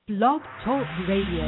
Blog Talk Radio.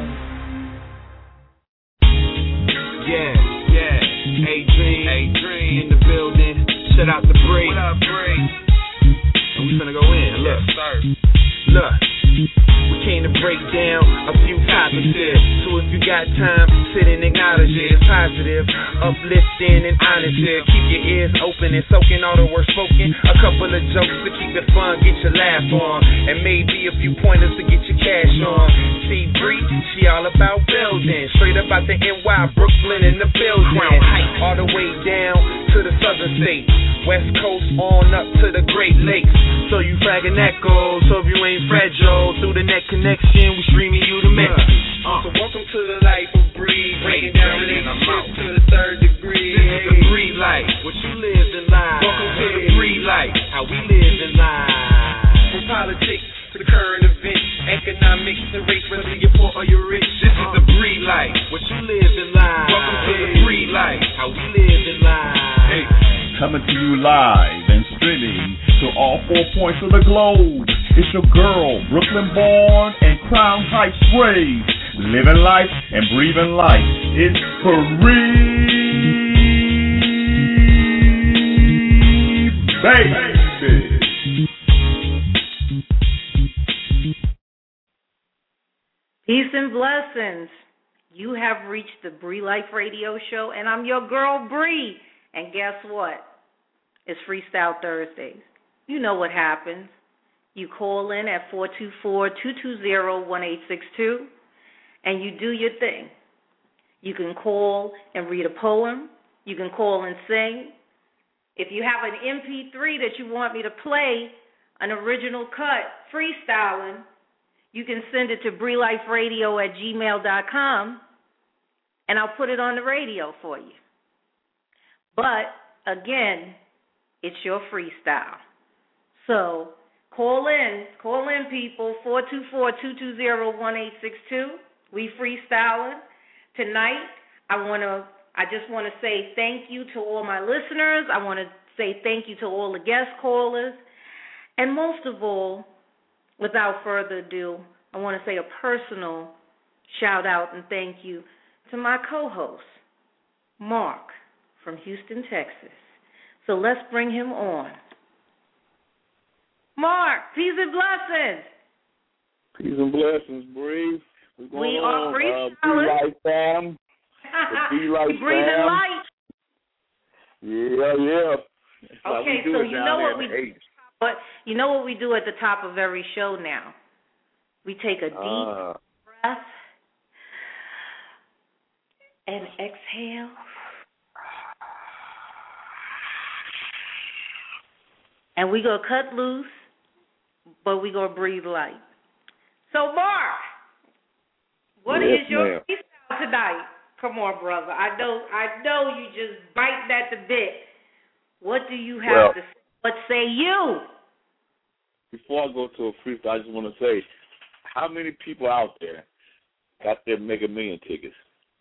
Yeah. A-Dream in the building. Shout out to Bree. What up, Bree? And we finna go in. Look. We came to break down a few topics here. So if you got time, sit and acknowledge it. It's positive, uplifting, and honest here. Keep your ears open and soaking all the words spoken. A couple of jokes to keep it fun, get your laugh on. And maybe a few pointers to get your cash on. See Bree, she all about building. Straight up out the NY, Brooklyn in the building. All the way down to the southern states. West Coast on up to the Great Lakes. So you flagging echoes, so if you ain't fragile. Through the net connection, we streaming you the message. So welcome to the life of Bree. Breaking down relationships to the third degree. This is the Bree life, what you live in life. Welcome to the Bree life, how we live in life. From politics to the current events, economics and race, whether you're poor or you're rich. This is the Bree life, what you live in life. Welcome to the Bree life, how we live in life. Hey. Coming to you live and streaming to all 4 points of the globe. It's your girl, Brooklyn born and Crown Heights raised. Living life and breathing life. It's Bree, baby. Peace and blessings. You have reached the Bree Life Radio Show, and I'm your girl, Bree. And guess what? It's Freestyle Thursdays. You know what happens. You call in at 424-220-1862, and you do your thing. You can call and read a poem. You can call and sing. If you have an MP3 that you want me to play, an original cut, freestyling, you can send it to BreeLifeRadio@gmail.com, and I'll put it on the radio for you. But, again, it's your freestyle. So call in people, 424-220-1862. We freestyling. Tonight, I just want to say thank you to all my listeners. I want to say thank you to all the guest callers. And most of all, without further ado, I want to say a personal shout out and thank you to my co-host, Mark, from Houston, Texas. So let's bring him on. Mark, peace and blessings. Peace and blessings, Bree. We are freestylers. Bree Life fam. Bree Life fam. Breathing light. Yeah. Okay, so you know what we do at the top of every show now. We take a deep breath and exhale. And we gonna cut loose, but we gonna breathe light. So, Mark, what is your freestyle tonight? Come on, brother. I know you just biting at the bit. What do you have to say? What say you? Before I go to a freestyle, I just want to say, how many people out there got their Mega Million tickets?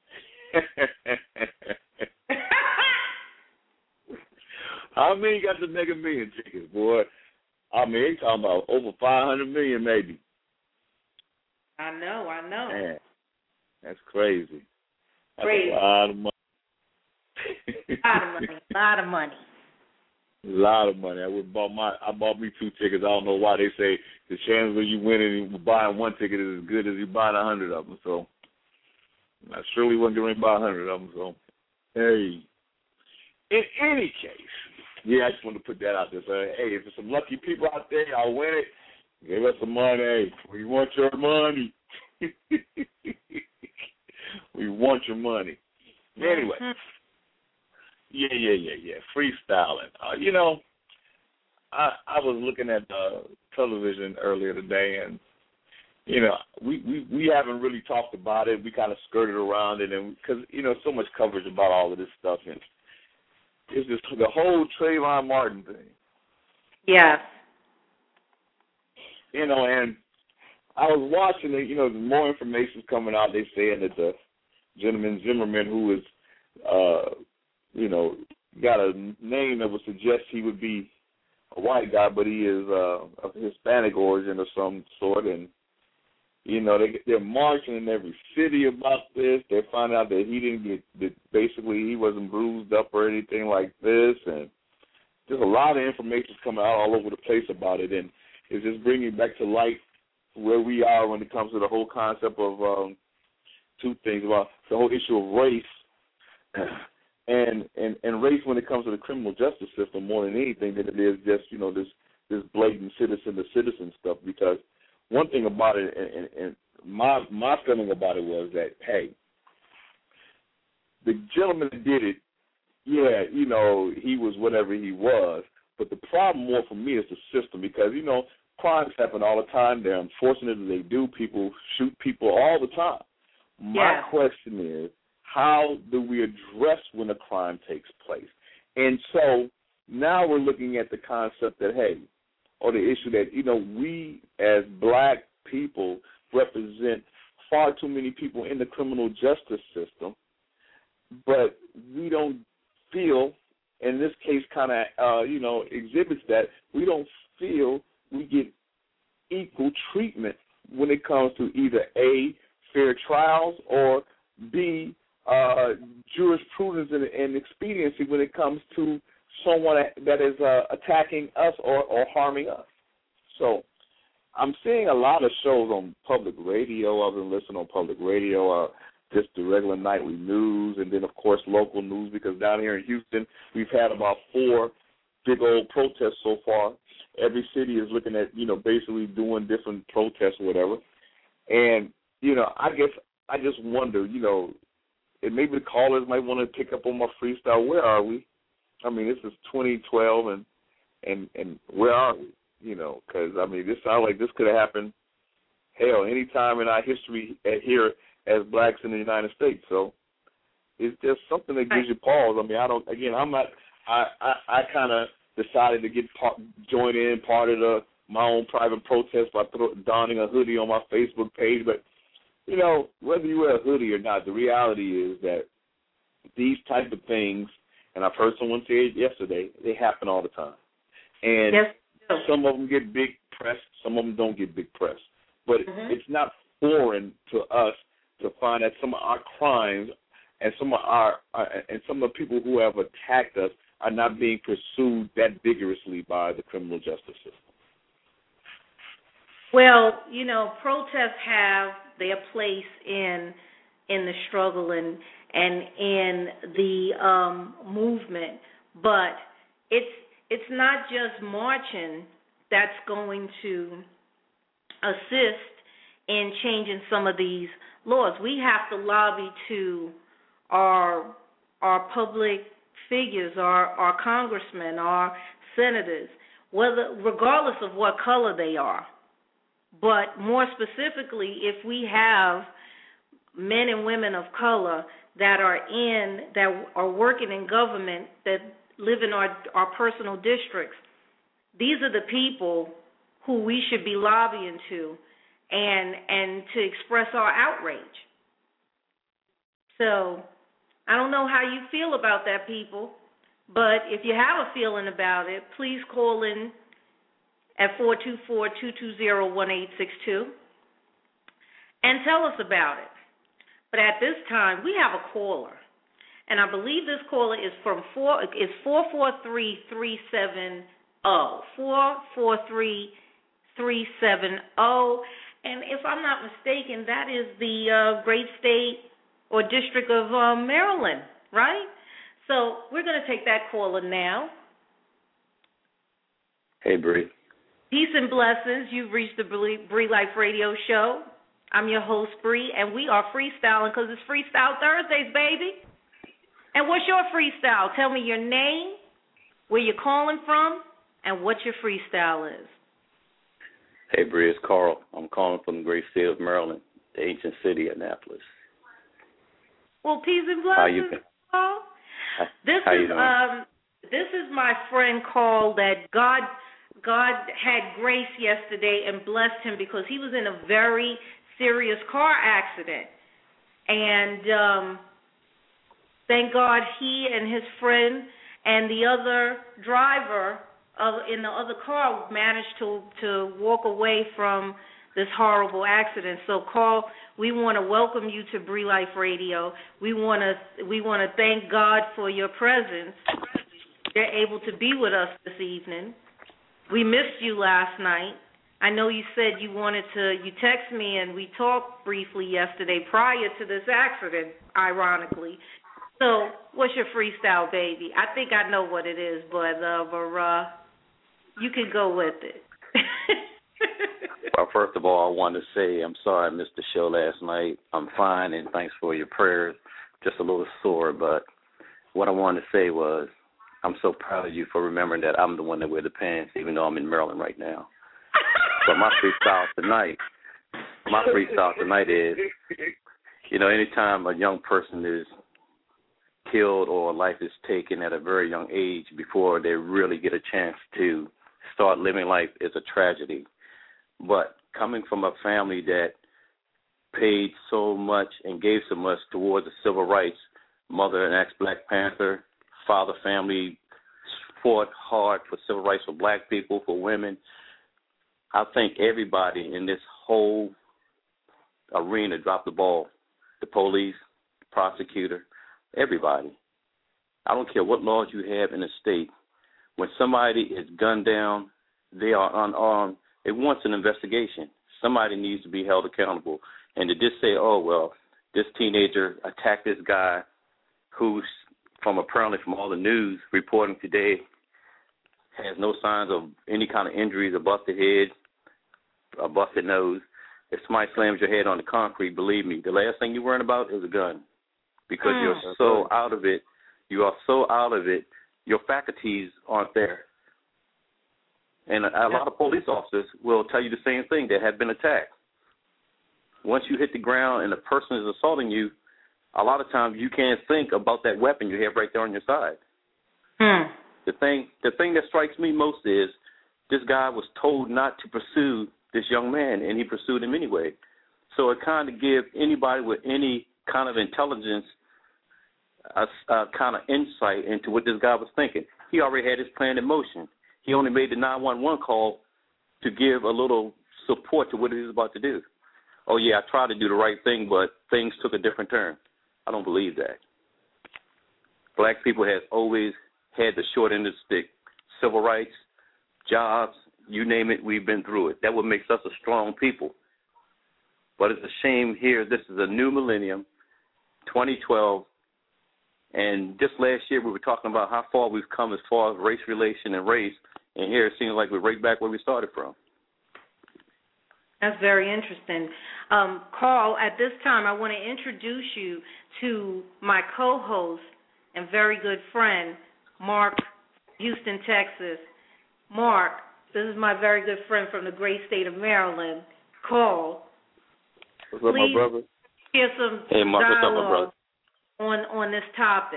How many got the Mega Million tickets, boy? I mean, they talking about over 500 million, maybe. I know. Man, that's crazy. That's crazy. A lot of money. A lot of money. A lot of money. I bought me 2 tickets. I don't know why they say the chance of you winning and buying 1 ticket is as good as you buying 100 of them. So I surely wasn't going to buy 100 of them. So, hey, in any case, yeah, I just wanted to put that out there. So, hey, if there's some lucky people out there, y'all win it, give us some money. Hey, we want your money. We want your money. Anyway. Yeah. Freestyling. I was looking at television earlier today, and we haven't really talked about it. We kind of skirted around it, and because so much coverage about all of this stuff, and it's just the whole Trayvon Martin thing. Yeah. And I was watching it. More information's coming out. They saying that the gentleman Zimmerman, who is got a name that would suggest he would be a white guy, but he is of Hispanic origin of some sort, and They're marching in every city about this. They find out that he didn't basically he wasn't bruised up or anything like this, and there's a lot of information coming out all over the place about it, and it's just bringing back to light where we are when it comes to the whole concept of two things about the whole issue of race and race when it comes to the criminal justice system more than anything than it is just this blatant citizen to citizen stuff. Because one thing about it, and my feeling about it was that, hey, the gentleman that did it, yeah, he was whatever he was, but the problem more for me is the system, because crimes happen all the time. They're unfortunate that they do. People shoot people all the time. My question is, how do we address when a crime takes place? And so now we're looking at the concept that, hey, or the issue that, we as black people represent far too many people in the criminal justice system, but we don't feel, in this case kind of, exhibits that we don't feel we get equal treatment when it comes to either A, fair trials, or B, jurisprudence and expediency when it comes to someone that is attacking us or harming us. So I'm seeing a lot of shows on public radio. I've been listening on public radio, just the regular nightly news, and then, of course, local news, because down here in Houston, we've had about 4 big old protests so far. Every city is looking at, basically doing different protests or whatever. And, I guess I just wonder, and maybe the callers might want to pick up on my freestyle. Where are we? I mean, this is 2012, and where are we? Because, this sounds like this could have happened, hell, any time in our history here as blacks in the United States. So it's just something that gives you pause. I kind of decided to join in part of my own private protest by donning a hoodie on my Facebook page. But, whether you wear a hoodie or not, the reality is that these type of things, and I've heard someone say it yesterday, they happen all the time. And some of them get big press, some of them don't get big press. But it's not foreign to us to find that some of our crimes and some of the people who have attacked us are not being pursued that vigorously by the criminal justice system. Well, protests have their place in the struggle and in the movement, but it's not just marching that's going to assist in changing some of these laws. We have to lobby to our public figures, our congressmen, our senators, regardless of what color they are. But more specifically, if we have men and women of color that are working in government, that live in our personal districts, these are the people who we should be lobbying to and to express our outrage. So I don't know how you feel about that, people, but if you have a feeling about it, please call in at 424-220-1862 and tell us about it. But at this time, we have a caller, and I believe this caller is from 443-370, 443-370, and if I'm not mistaken, that is the great state or district of Maryland, right? So we're going to take that caller now. Hey, Bree. Peace and blessings. You've reached the Bree Life Radio Show. I'm your host, Bree, and we are freestyling because it's Freestyle Thursdays, baby. And what's your freestyle? Tell me your name, where you're calling from, and what your freestyle is. Hey, Bree, it's Carl. I'm calling from the great state of Maryland, the ancient city of Annapolis. Well, peace and blessings. How you been? Carl. How you doing? This is my friend Carl that God had grace yesterday and blessed him because he was in a very serious car accident. And thank God he and his friend and the other driver in the other car managed to walk away from this horrible accident. So, Carl, we want to welcome you to Bree Life Radio. We want to thank God for your presence. You're able to be with us this evening. We missed you last night. I know you said you text me and we talked briefly yesterday prior to this accident, ironically. So what's your freestyle, baby? I think I know what it is, but you can go with it. Well, first of all, I want to say I'm sorry I missed the show last night. I'm fine, and thanks for your prayers. Just a little sore, but what I wanted to say was I'm so proud of you for remembering that I'm the one that wear the pants, even though I'm in Maryland right now. But my freestyle tonight is, anytime a young person is killed or life is taken at a very young age before they really get a chance to start living life is a tragedy. But coming from a family that paid so much and gave so much towards the civil rights, mother an ex-Black Panther, father family fought hard for civil rights for black people, for women, I think everybody in this whole arena dropped the ball. The police, the prosecutor, everybody. I don't care what laws you have in the state. When somebody is gunned down, they are unarmed, it wants an investigation. Somebody needs to be held accountable. And to just say, oh, well, this teenager attacked this guy who's apparently from all the news reporting today has no signs of any kind of injuries, a busted head, a busted nose. If somebody slams your head on the concrete, believe me, the last thing you're worrying about is a gun because you're so out of it. You are so out of it, your faculties aren't there. And a lot of police officers will tell you the same thing. They have been attacked. Once you hit the ground and the person is assaulting you, a lot of times you can't think about that weapon you have right there on your side. The thing that strikes me most is this guy was told not to pursue this young man, and he pursued him anyway. So it kind of gives anybody with any kind of intelligence a kind of insight into what this guy was thinking. He already had his plan in motion. He only made the 911 call to give a little support to what he was about to do. Oh, yeah, I tried to do the right thing, but things took a different turn. I don't believe that. Black people have always had the short end of the stick. Civil rights, jobs, you name it, we've been through it. That's what makes us a strong people. But it's a shame here. This is a new millennium, 2012, and just last year we were talking about how far we've come as far as race relation and race, and here it seems like we're right back where we started from. That's very interesting. Carl, at this time I want to introduce you to my co-host and very good friend, Mark, Houston, Texas. Mark, this is my very good friend from the great state of Maryland, Carl. What's up, my brother? Hear some hey, Mark, what's up, my brother? On this topic.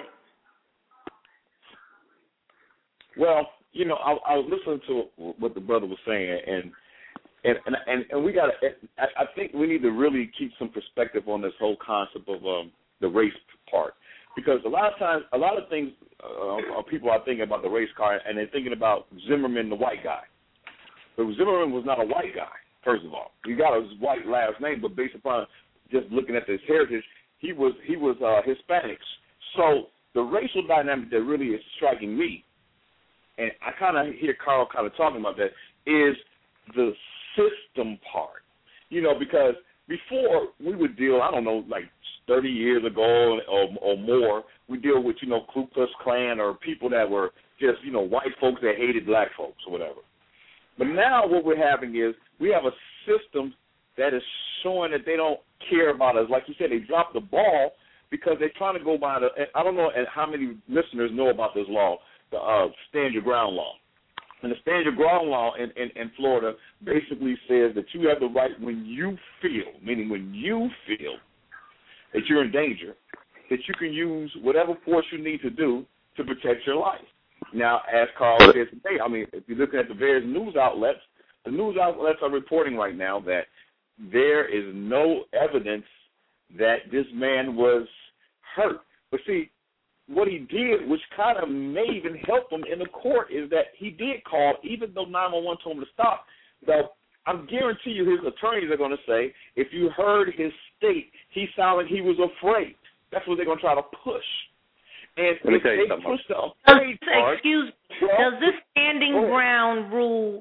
Well, I was listening to what the brother was saying, and we got to. I think we need to really keep some perspective on this whole concept of the race part, because a lot of times, a lot of things, people are thinking about the race car, and they're thinking about Zimmerman, the white guy. But Zimmerman was not a white guy. First of all, he got his white last name, but based upon just looking at his heritage, he was Hispanics. So the racial dynamic that really is striking me, and I kind of hear Carl kind of talking about that, is the system part. Because before we would deal, I don't know, like 30 years ago or more, we deal with, Ku Klux Klan or people that were just, white folks that hated black folks or whatever. But now what we're having is we have a system that is showing that they don't care about us. Like you said, they dropped the ball because they're trying to go by the, I don't know how many listeners know about this law, the Stand Your Ground law. And the Stand Your Ground law in Florida basically says that you have the right when you feel, meaning when you feel that you're in danger, that you can use whatever force you need to do to protect your life. Now, as Carl said today, I mean, if you're looking at the various news outlets, the news outlets are reporting right now that there is no evidence that this man was hurt. But see, what he did, which kind of may even help him in the court, is that he did call, even though 911 told him to stop, the I guarantee you his attorneys are going to say, if you heard his state, he sounded like he was afraid. That's what they're going to try to push. And let me if tell you they something. push the afraid part, excuse me, does this standing ground rule,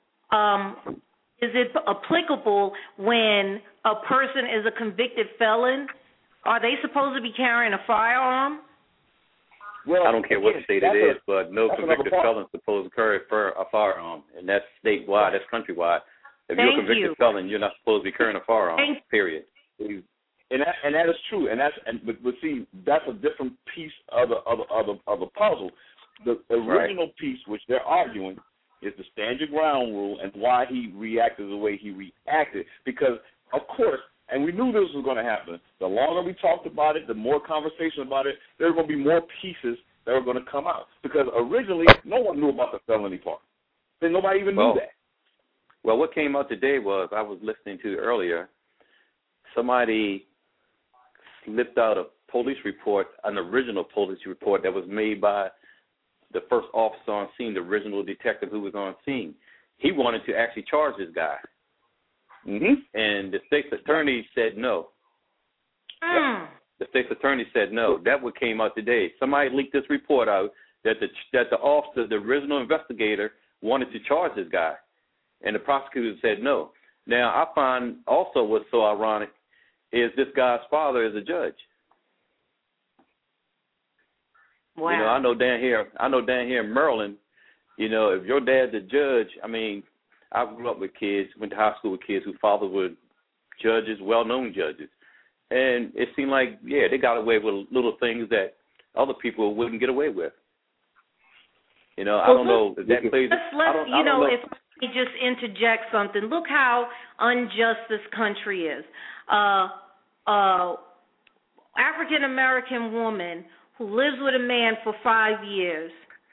is it applicable when a person is a convicted felon? Are they supposed to be carrying a firearm? well, I don't care what state it is, but no that's convicted another part. felon is supposed to carry a firearm, and that's statewide, that's countrywide. If you're a Thank convicted you. felon, you're not supposed to be carrying a firearm. Period. And that is true, but see, that's a different piece of the puzzle. The original piece, which they're arguing, is the stand your ground rule and why he reacted the way he reacted. Because, of course, and we knew this was going to happen. The longer we talked about it, the more conversation about it, there are going to be more pieces that are going to come out. Because originally, no one knew about the felony part. And nobody even knew that. Well, what came out today was, I was listening to earlier, somebody slipped out a police report, an original police report that was made by the first officer on scene, the original detective who was on scene. He wanted to actually charge this guy. Mm-hmm. And the state's attorney said no. The state's attorney said no. That what came out today. Somebody leaked this report out that the officer, the original investigator, wanted to charge this guy. And the prosecutor said no. Now, I find also what's so ironic is this guy's father is a judge. Wow. You know, I know down here in Maryland, you know, if your dad's a judge, I mean, I grew up with kids, went to high school with kids whose fathers were judges, well-known judges. And it seemed like, yeah, they got away with little things that other people wouldn't get away with. You know, I don't know if that plays. I don't know. If I just interject something, look how unjust this country is. African American woman who lives with a man for 5 years,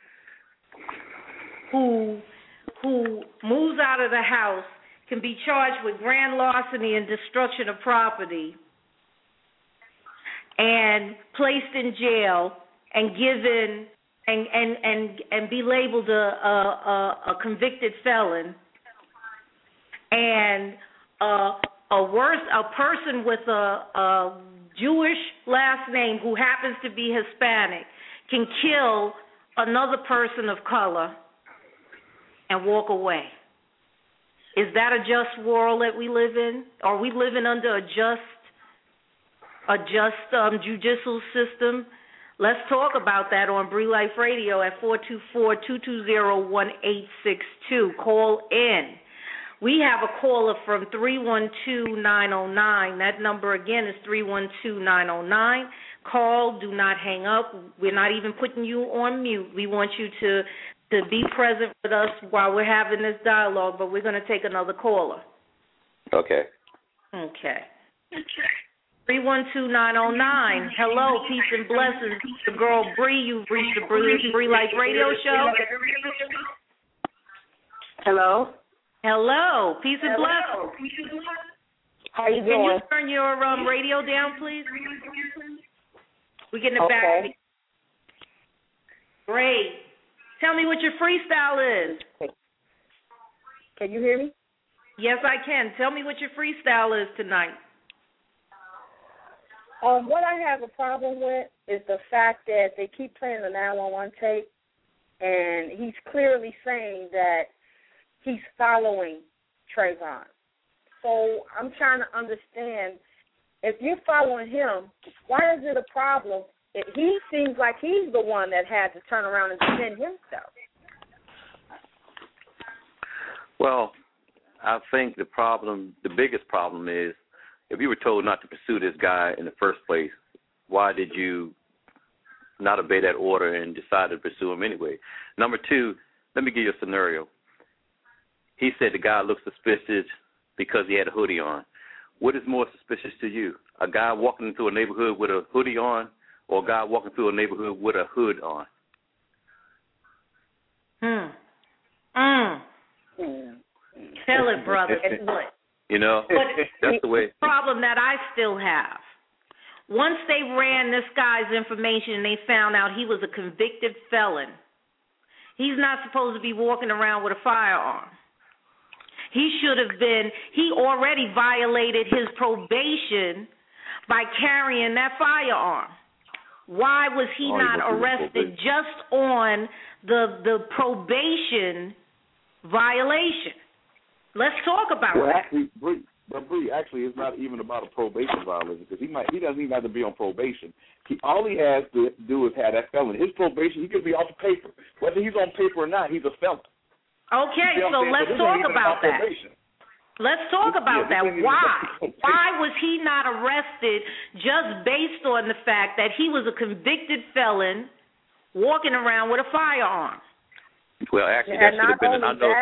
who moves out of the house, can be charged with grand larceny and destruction of property, and placed in jail and given and be labeled a convicted felon, and a person with a Jewish last name who happens to be Hispanic can kill another person of color and walk away. Is that a just world that we live in? Are we living under a just judicial system? Let's talk about that on Bree Life Radio at 424-220-1862. Call in. We have a caller from 312-909. That number again is 312-909. Call, do not hang up. We're not even putting you on mute. We want you to be present with us while we're having this dialogue, but we're going to take another caller. Okay. 312-909. Hello, peace and blessings. The girl Bree, you've reached the Bree Life Radio Show. Hello. Hello, peace and blessings. How you doing? Can you turn your radio down, please? We're getting it back. Great. Tell me what your freestyle is. Can you hear me? Yes, I can. Tell me what your freestyle is tonight. What I have a problem with is the fact that they keep playing the 911 tape, and he's clearly saying that he's following Trayvon. So I'm trying to understand, if you're following him, why is it a problem? He seems like he's the one that had to turn around and defend himself. Well, I think the biggest problem is, if you were told not to pursue this guy in the first place, why did you not obey that order and decide to pursue him anyway? Number two, let me give you a scenario. He said the guy looked suspicious because he had a hoodie on. What is more suspicious to you? A guy walking into a neighborhood with a hoodie on, or a guy walking through a neighborhood with a hood on? Tell it, brother. You know, that's the way. The problem that I still have, once they ran this guy's information and they found out he was a convicted felon, he's not supposed to be walking around with a firearm. he already violated his probation by carrying that firearm. Why was he not arrested just on the probation violation? Let's talk about that. Actually, it's not even about a probation violation because he doesn't even have to be on probation. All he has to do is have that felony. His probation, he could be off the paper. Whether he's on paper or not, he's a felon. Okay, so let's talk about that. Let's talk about that. Why was he not arrested just based on the fact that he was a convicted felon walking around with a firearm? Well, actually, that should have been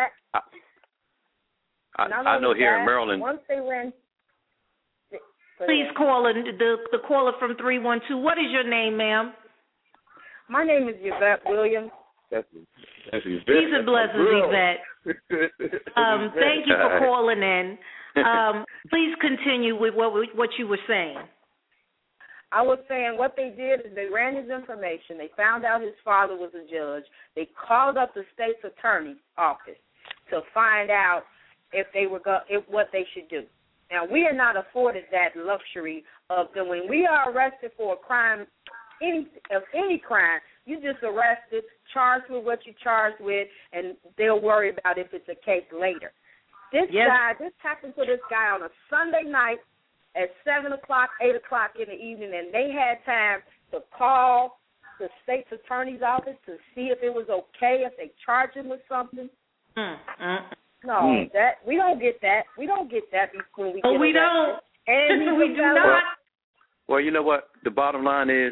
I know here in Maryland. Once they ran. Please call in the caller from 312. What is your name, ma'am? My name is Yvette Williams. That's Yvette. Peace and blessings, Yvette. Thank you for calling in. Please continue with what you were saying. I was saying what they did is they ran his information. They found out his father was a judge. They called up the state's attorney's office to find out if what they should do. Now, we are not afforded that luxury of doing. We are arrested for a crime, any crime. You just arrested, charged with what you're charged with, and they'll worry about if it's a case later. This happened to this guy on a Sunday night at 7 o'clock, 8 o'clock in the evening, and they had time to call the state's attorney's office to see if it was okay, if they charged him with something. No, that we don't get that. We don't get that when we get we don't. And we do not. Well, you know what? The bottom line is,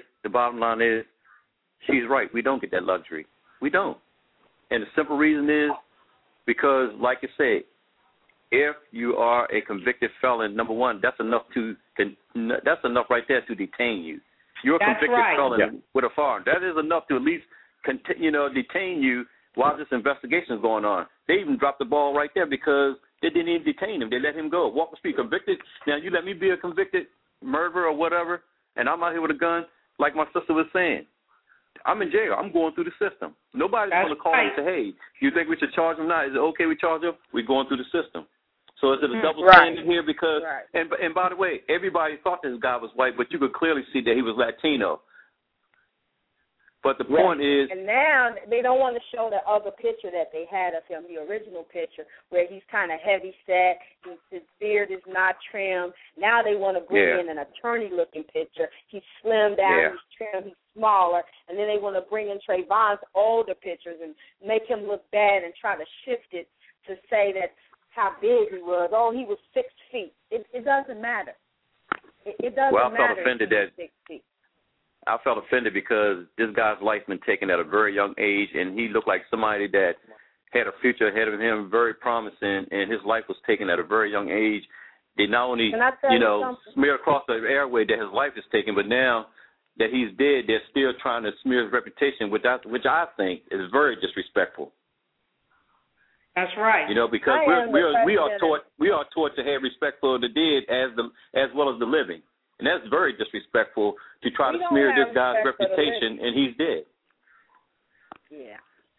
she's right. We don't get that luxury. We don't. And the simple reason is because, like you said, if you are a convicted felon, number one, that's enough right there to detain you. You're a convicted felon with a firearm. That is enough to at least detain you while this investigation is going on. They even dropped the ball right there because they didn't even detain him. They let him go. Walk the street, convicted. Now, you let me be a convicted murderer or whatever, and I'm out here with a gun, like my sister was saying. I'm in jail. I'm going through the system. Nobody's going to call and say, hey, you think we should charge him now? Is it okay we charge him? We're going through the system. So is it a double standard here? Because and by the way, everybody thought this guy was white, but you could clearly see that he was Latino. But the point is... And now they don't want to show the other picture that they had of him, the original picture, where he's kind of heavy-set, his beard is not trimmed. Now they want to bring in an attorney-looking picture. He's slimmed down, he's trimmed, he's smaller. And then they want to bring in Trayvon's older pictures and make him look bad and try to shift it to say that how big he was. Oh, he was 6 feet. It doesn't matter. It doesn't matter. Well, I felt offended that... 6 feet. I felt offended because this guy's life been taken at a very young age, and he looked like somebody that had a future ahead of him, very promising, and his life was taken at a very young age. They not only, smear across the airway that his life is taken, but now that he's dead, they're still trying to smear his reputation, which I think is very disrespectful. That's right. Because we are taught to have respect for the dead as well as the living. And that's very disrespectful to try to smear this guy's reputation, and he's dead. Yeah.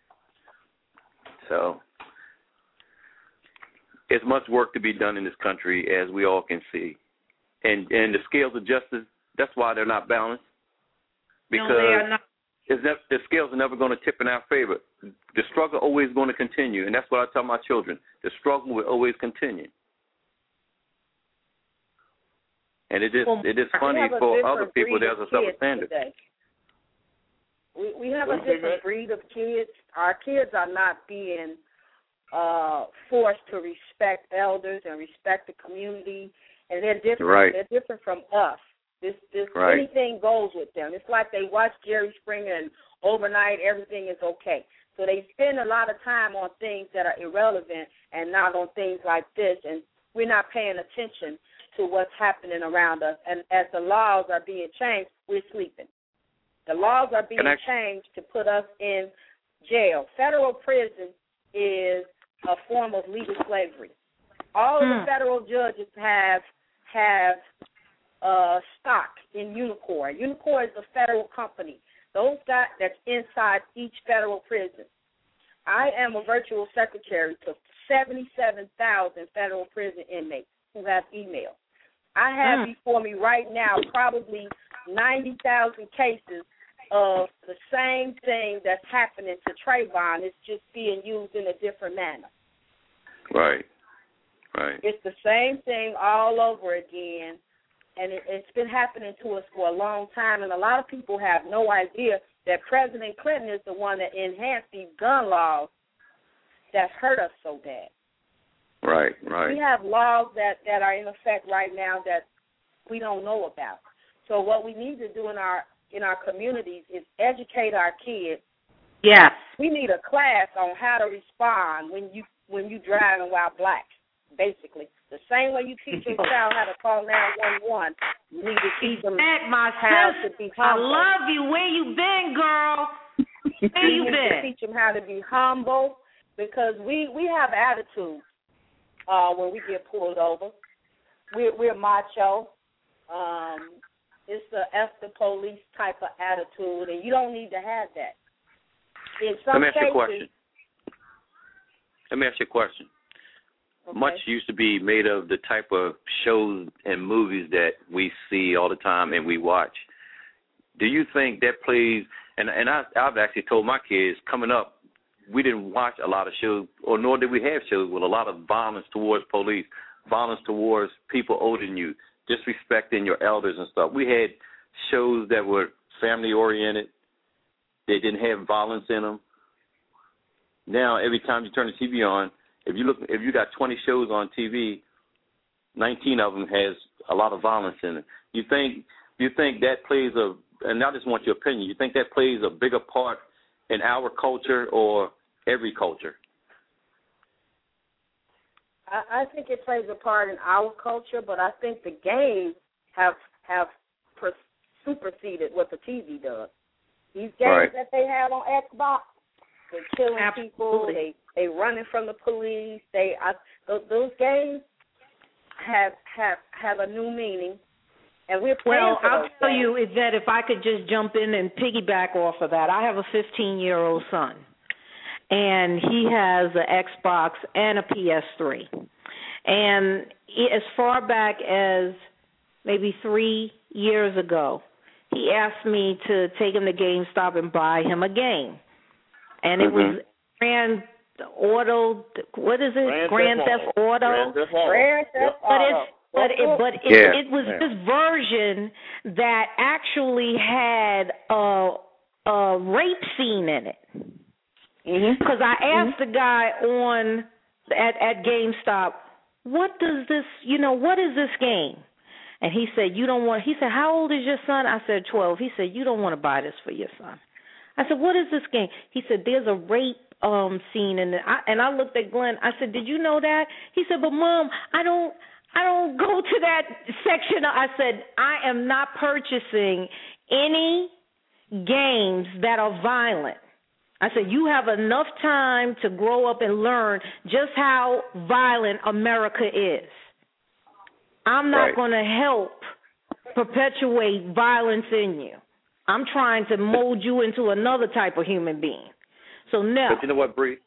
So it's much work to be done in this country, as we all can see. And the scales of justice, that's why they're not balanced. Because no, they are not. The scales are never going to tip in our favor. The struggle always going to continue, and that's what I tell my children. The struggle will always continue. And it is funny for other people there's a double standard. We have a different breed of kids. Our kids are not being forced to respect elders and respect the community, and they're different. Right. They're different from us. Anything goes with them. It's like they watch Jerry Springer and overnight everything is okay. So they spend a lot of time on things that are irrelevant and not on things like this, and we're not paying attention to what's happening around us. And as the laws are being changed, we're sleeping. The laws are being changed to put us in jail. Federal prison is a form of legal slavery. All of the federal judges have stock in Unicor. Unicor is a federal company. Those guys that's inside each federal prison. I am a virtual secretary to 77,000 federal prison inmates who have email. I have before me right now probably 90,000 cases of the same thing that's happening to Trayvon. It's just being used in a different manner. Right. It's the same thing all over again, and it's been happening to us for a long time, and a lot of people have no idea that President Clinton is the one that enhanced these gun laws that's hurt us so bad. Right. We have laws that are in effect right now that we don't know about. So what we need to do in our communities is educate our kids. Yes. We need a class on how to respond when you driving while black. Basically, the same way you teach your child how to call 911, you need to teach them how to be humble. I love you. Where you been, girl? Where you been? Teach them how to be humble, because we have attitude when we get pulled over. We're macho. It's the F the police type of attitude, and you don't need to have that. In some Let me ask you a question. Okay. Much used to be made of the type of shows and movies that we see all the time and we watch. Do you think that plays, and I've actually told my kids coming up, we didn't watch a lot of shows, or nor did we have shows with a lot of violence towards police, violence towards people older than you, disrespecting your elders and stuff. We had shows that were family-oriented. They didn't have violence in them. Now, every time you turn the TV on, if you got 20 shows on TV, 19 of them has a lot of violence in it. You think that plays and I just want your opinion, you think that plays a bigger part in our culture or every culture? I think it plays a part in our culture, but I think the games have superseded what the TV does. These games that they have on Xbox, they're killing people. They running from the police. Those games have a new meaning, and we're playing for those tell games. you, Yvette, if I could just jump in and piggyback off of that. I have a 15-year-old son, and he has an Xbox and a PS3. And as far back as maybe 3 years ago, he asked me to take him to GameStop and buy him a game. And it was Grand Auto, what is it? Grand Theft Auto. But it was this version that actually had a rape scene in it. Because I asked the guy at GameStop, what is this game? And he said, he said, how old is your son? I said, 12. He said, you don't want to buy this for your son. I said, what is this game? He said, there's a rape scene in it. And I looked at Glenn. I said, did you know that? He said, but Mom, I don't go to that section. I said, I am not purchasing any games that are violent. I said, you have enough time to grow up and learn just how violent America is. I'm not going to help perpetuate violence in you. I'm trying to mold you into another type of human being. So no. But you know what, Bree?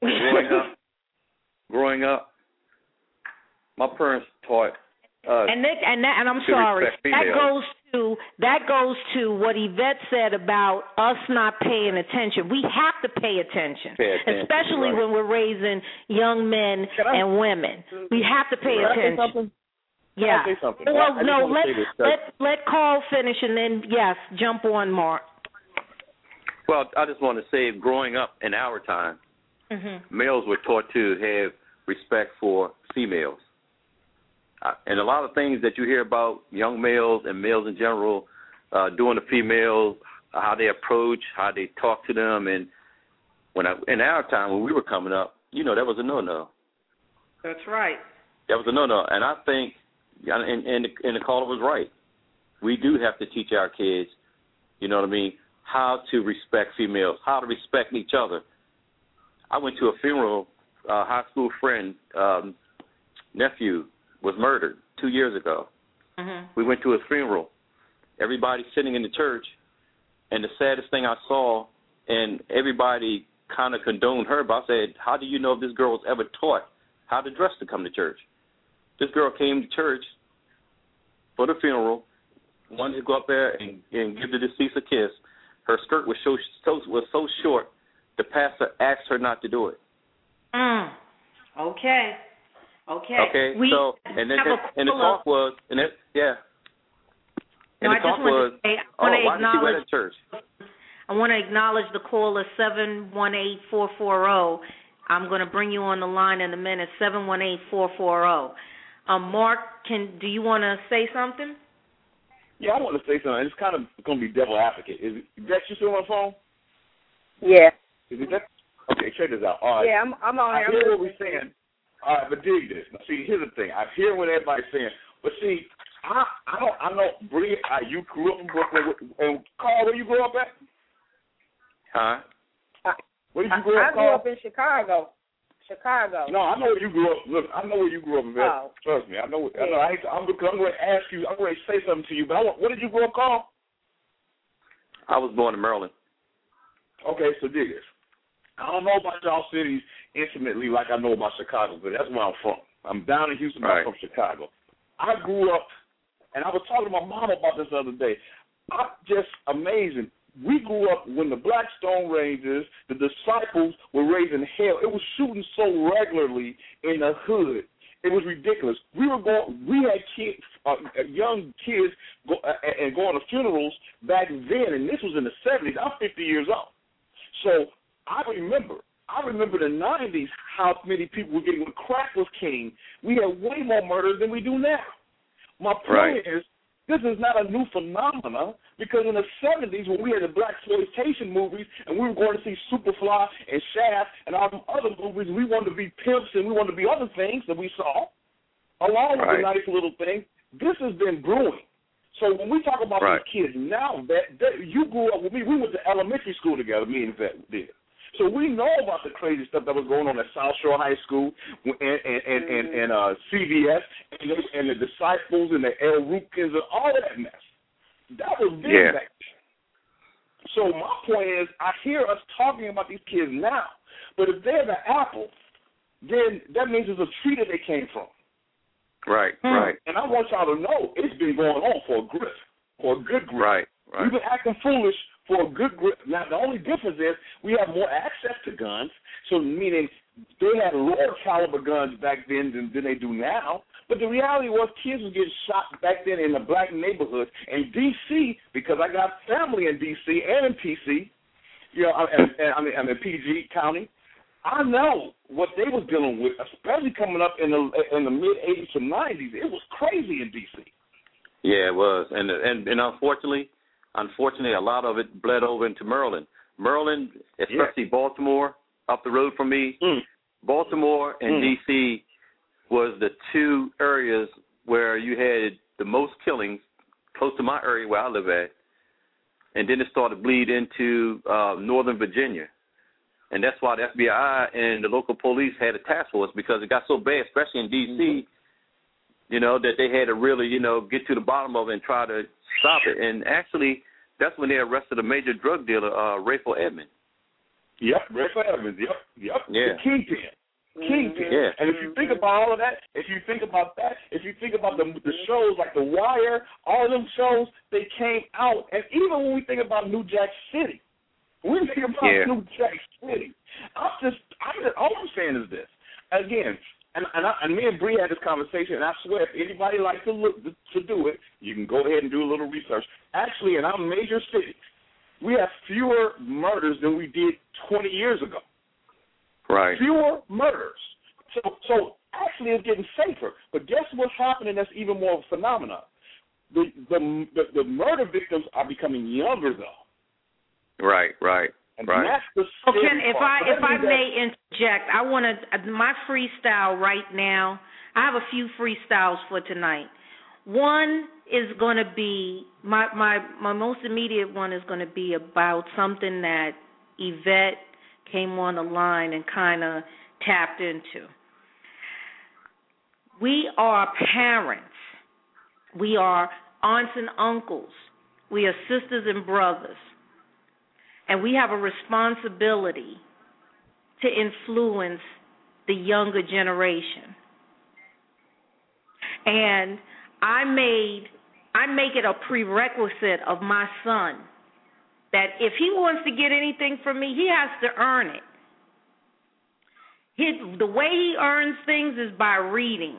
Growing up, my parents taught us. And I'm sorry. That goes to what Yvette said about us not paying attention. We have to pay attention, especially when we're raising young men and women. We have to pay attention. Yeah. Can I say something? Well, no, let Carl finish and then, yes, jump on, Mark. Well, I just want to say, growing up in our time, males were taught to have respect for females. And a lot of things that you hear about young males and males in general doing to females, how they approach, how they talk to them. And in our time, when we were coming up, that was a no-no. That's right. That was a no-no. And I think, and the caller was right, we do have to teach our kids, how to respect females, how to respect each other. I went to a funeral, high school friend, nephew was murdered 2 years ago. We went to his funeral. Everybody sitting in the church, and the saddest thing I saw, and everybody kind of condone her, but I said, how do you know if this girl was ever taught how to dress to come to church? This girl came to church for the funeral, wanted to go up there and give the deceased a kiss. Her skirt was so short, the pastor asked her not to do it. Okay. Okay. So and the talk was, and it, yeah. And no, the talk was, why did she wear that church? I want to acknowledge the caller 718-440. I'm going to bring you on the line in a minute. 718-440. Mark, do you want to say something? Yeah, I want to say something. It's kind of going to be devil advocate. Is that you still on the phone? Yeah. Is it that? Okay, check this out. All right. Yeah, I'm on here. I hear what we're saying. All right, but dig this. Now, see, here's the thing. I hear what everybody's saying, but see, I know, Bree, you grew up in Brooklyn, and Carl, where you grew up at? Huh? Where did you grow up, I grew up in Chicago. No, I know where you grew up. Look, I know where you grew up, Yvette. Oh. Trust me, I know. I'm going to ask you. I'm going to say something to you. But where did you grow up, Carl? I was born in Maryland. Okay, so dig this. I don't know about y'all cities intimately like I know about Chicago, but that's where I'm from. I'm down in Houston, but I'm from Chicago. I grew up, and I was talking to my mom about this the other day. Just amazing. We grew up when the Black Stone Rangers, the Disciples were raising hell. It was shooting so regularly in the hood. It was ridiculous. We had kids, young kids, going to funerals back then, and this was in the 70s. I'm 50 years old. So I remember the 90s how many people were getting, when crack was king, we had way more murders than we do now. My point is, this is not a new phenomenon, because in the 70s when we had the black exploitation movies and we were going to see Superfly and Shaft and all them other movies, we wanted to be pimps and we wanted to be other things that we saw, along with the nice little thing. This has been brewing. So when we talk about these kids now, that you grew up with me, we went to elementary school together, me and Vet did. So we know about the crazy stuff that was going on at South Shore High School and CVS and the Disciples and the El Rukins and all that mess. That was big back then. So my point is, I hear us talking about these kids now, but if they're the apple, then that means there's a tree that they came from. Right. And I want y'all to know it's been going on for a good grip. Right. We've been acting foolish for a good grip. Now, the only difference is we have more access to guns, so meaning they had lower caliber guns back then than they do now. But the reality was kids were getting shot back then in the black neighborhoods. And D.C., because I got family in D.C. and in P.C., I'm in PG County, I know what they was dealing with, especially coming up in the mid-'80s to '90s. It was crazy in D.C. Yeah, it was. And unfortunately, a lot of it bled over into Maryland. Maryland, especially Baltimore, up the road from me, Baltimore and D.C. was the two areas where you had the most killings, close to my area where I live at. And then it started to bleed into Northern Virginia. And that's why the FBI and the local police had a task force, because it got so bad, especially in D.C., that they had to really, get to the bottom of it and try to stop it. And actually, that's when they arrested a major drug dealer, Rayful Edmonds. Yep, Rayful Edmonds. Yep. Yeah. The kingpin. Yeah. And if you think about all of that, if you think about the shows like The Wire, all of them shows, they came out. And even when we think about New Jack City, all I'm saying is this. Again, and me and Bree had this conversation, and I swear, if anybody likes to do it, you can go ahead and do a little research. Actually, in our major cities, we have fewer murders than we did 20 years ago. Right. Fewer murders. So actually, it's getting safer. But guess what's happening that's even more of a phenomenon? The murder victims are becoming younger, though. Right. And that's the if I may interject, I want to my freestyle right now. I have a few freestyles for tonight. One is going to be my most immediate one is going to be about something that Yvette came on the line and kind of tapped into. We are parents. We are aunts and uncles. We are sisters and brothers. And we have a responsibility to influence the younger generation. And I make it a prerequisite of my son that if he wants to get anything from me, he has to earn it. The way he earns things is by reading.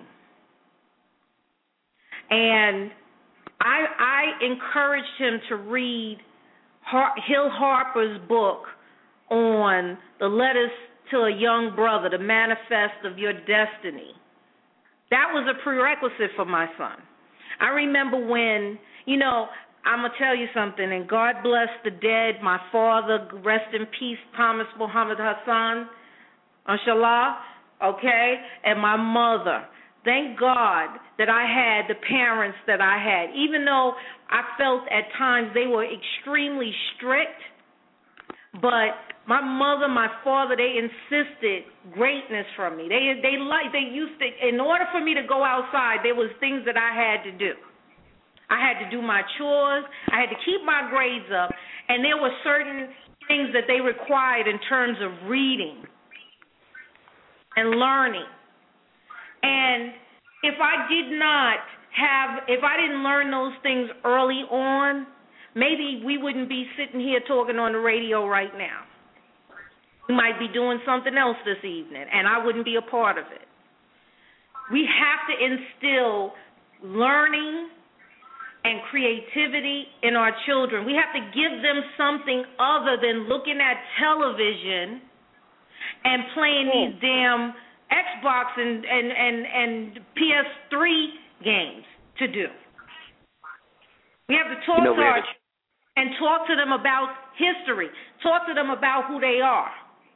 And I encouraged him to read Hill Harper's book on the letters to a young brother, the manifest of your destiny. That was a prerequisite for my son. I remember when, I'm going to tell you something, and God bless the dead, my father, rest in peace, Thomas Muhammad Hassan, inshallah, okay, and my mother. Thank God that I had the parents that I had. Even though I felt at times they were extremely strict, but my mother, my father, they insisted greatness from me. They used to, in order for me to go outside, there was things that I had to do. I had to do my chores. I had to keep my grades up, and there were certain things that they required in terms of reading and learning. And if I didn't learn those things early on, maybe we wouldn't be sitting here talking on the radio right now. We might be doing something else this evening, and I wouldn't be a part of it. We have to instill learning and creativity in our children. We have to give them something other than looking at television and playing these damn Xbox and PS3 games to do. We have to talk talk to them about history. Talk to them about who they are.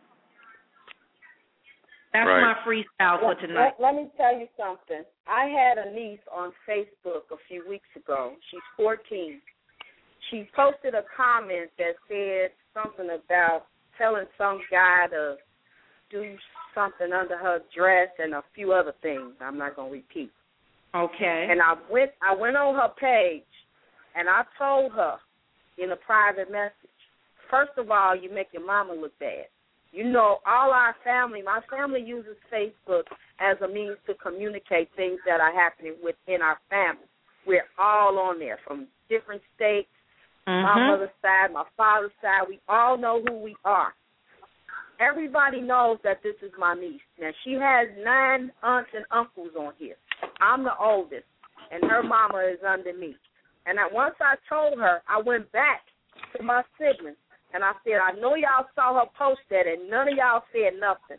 That's my freestyle for tonight. Let me tell you something. I had a niece on Facebook a few weeks ago. She's 14. She posted a comment that said something about telling some guy to do something under her dress and a few other things I'm not going to repeat. Okay. And I went on her page, and I told her in a private message, first of all, you make your mama look bad. All our family, my family uses Facebook as a means to communicate things that are happening within our family. We're all on there from different states, my mother's side, my father's side. We all know who we are. Everybody knows that this is my niece. Now, she has 9 aunts and uncles on here. I'm the oldest, and her mama is under me. And once I told her, I went back to my siblings, and I said, I know y'all saw her post that, and none of y'all said nothing.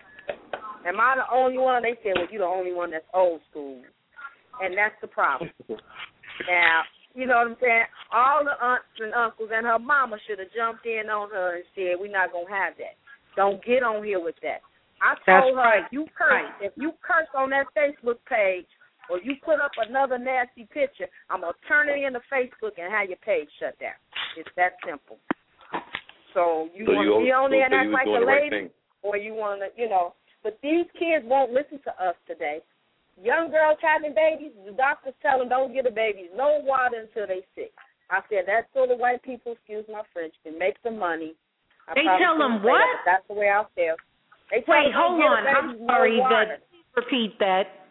Am I the only one? They said, well, you're the only one that's old school. And that's the problem. Now, you know what I'm saying? All the aunts and uncles and her mama should have jumped in on her and said, we're not going to have that. Don't get on here with that. I told her, if you curse on that Facebook page or you put up another nasty picture, I'm going to turn it into Facebook and have your page shut down. It's that simple. So you want to be on there and act like a lady, or you want to, But these kids won't listen to us today. Young girls having babies, the doctors tell them don't give the babies no water until they sick. I said that's so the white people, excuse my French, can make some money. They tell them what? That's the way I feel. Wait, hold on. I'm sorry, but repeat that.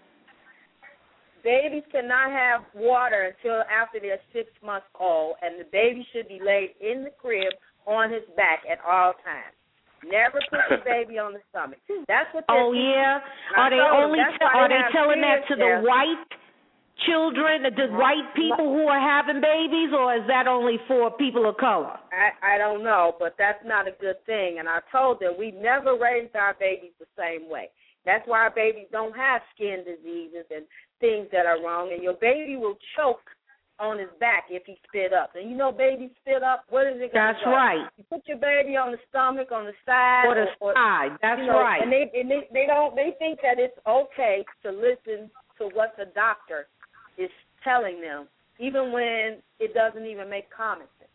Babies cannot have water until after they're 6 months old, and the baby should be laid in the crib on his back at all times. Never put the baby on the stomach. That's what they're teaching. Yeah? Are they telling that to the white children, the white people who are having babies, or is that only for people of color? I don't know, but that's not a good thing. And I told them we never raised our babies the same way. That's why our babies don't have skin diseases and things that are wrong. And your baby will choke on his back if he spit up. And babies spit up, what is it going to do? That's right. You put your baby on the stomach, on the side. Or the side. That's right. And they think that it's okay to listen to what the doctor is telling them, even when it doesn't even make common sense.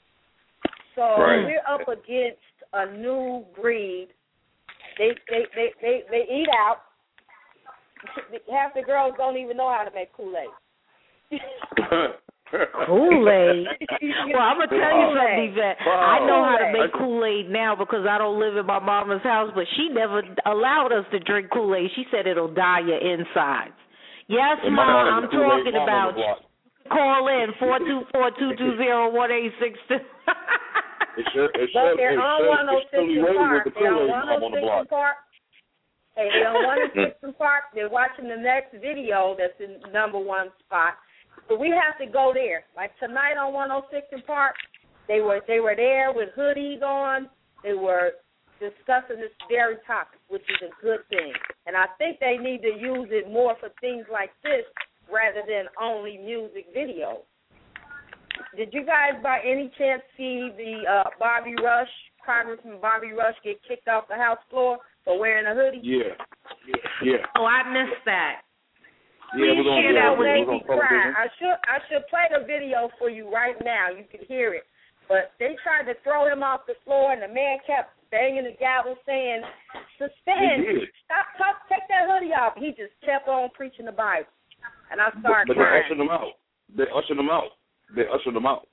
So we're up against a new breed. They eat out. Half the girls don't even know how to make Kool-Aid. Kool-Aid. Well, I'm gonna tell you something, Yvette. I know how to make Kool-Aid now because I don't live in my mama's house, but she never allowed us to drink Kool-Aid. She said it'll dye your insides. Yes, Ma, I'm talking about you. Call in 424-220-1862. But they're on 106 in Park. They're on 106 in Park. Hey, they're on 106 in Park. They're watching the next video that's in number one spot. But we have to go there. Like tonight on 106 in Park, they were there with hoodies on. They were discussing this very topic, which is a good thing. And I think they need to use it more for things like this rather than only music videos. Did you guys by any chance see the Bobby Rush, Congressman Bobby Rush, get kicked off the House floor for wearing a hoodie? Yeah. Oh, I missed that. Yeah, we're going to made me cry. I should play the video for you right now. You can hear it. But they tried to throw him off the floor, and the man kept banging the gavel saying, suspend, stop, take that hoodie off. He just kept on preaching the Bible. And I started crying. But they ushered him out.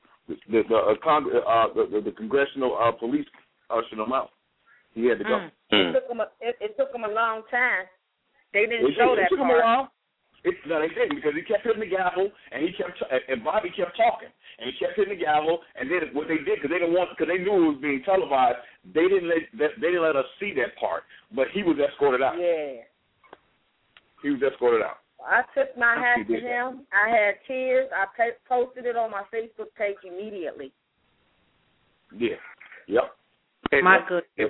The congressional police ushered him out. He had to go. It took him a long time. They didn't show that part. No, they didn't, because he kept hitting the gavel, and Bobby kept talking, and he kept hitting the gavel. And then what they did, because they knew it was being televised, they didn't let us see that part. But he was escorted out. Yeah, he was escorted out. I took my hat to him. I had tears. I posted it on my Facebook page immediately. Yeah. Yep. My goodness.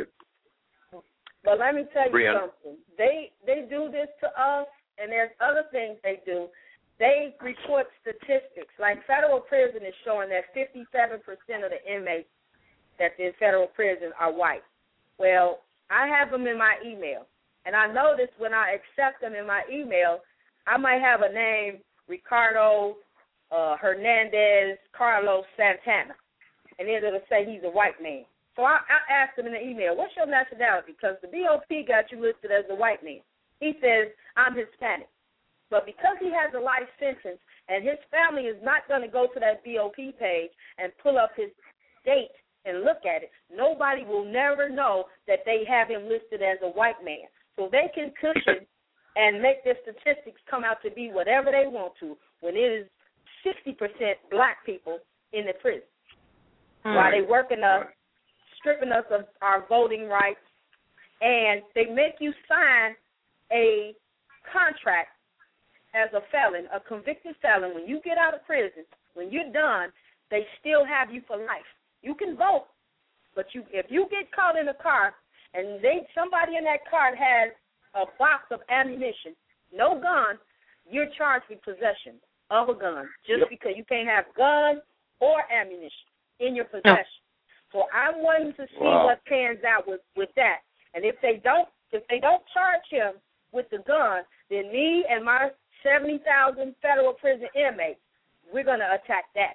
But let me tell you something. They do this to us. And there's other things they do. They report statistics. Like federal prison is showing that 57% of the inmates that's in federal prison are white. Well, I have them in my email. And I notice when I accept them in my email, I might have a name, Ricardo Hernandez Carlos Santana. And then it'll say he's a white man. So I asked them in the email, what's your nationality? Because the BOP got you listed as a white man. He says, I'm Hispanic. But because he has a life sentence and his family is not going to go to that BOP page and pull up his date and look at it, nobody will never know that they have him listed as a white man. So they can cushion and make their statistics come out to be whatever they want to when it is 60% black people in the prison. While they working us, stripping us of our voting rights, and they make you sign a contract as a felon, a convicted felon. When you get out of prison, when you're done, they still have you for life. You can vote, but if you get caught in a car and somebody in that car has a box of ammunition, no gun, you're charged with possession of a gun just because you can't have guns or ammunition in your possession. So I'm waiting to see what pans out with that. And if they don't charge him with the gun, then me and my 70,000 federal prison inmates, we're going to attack that.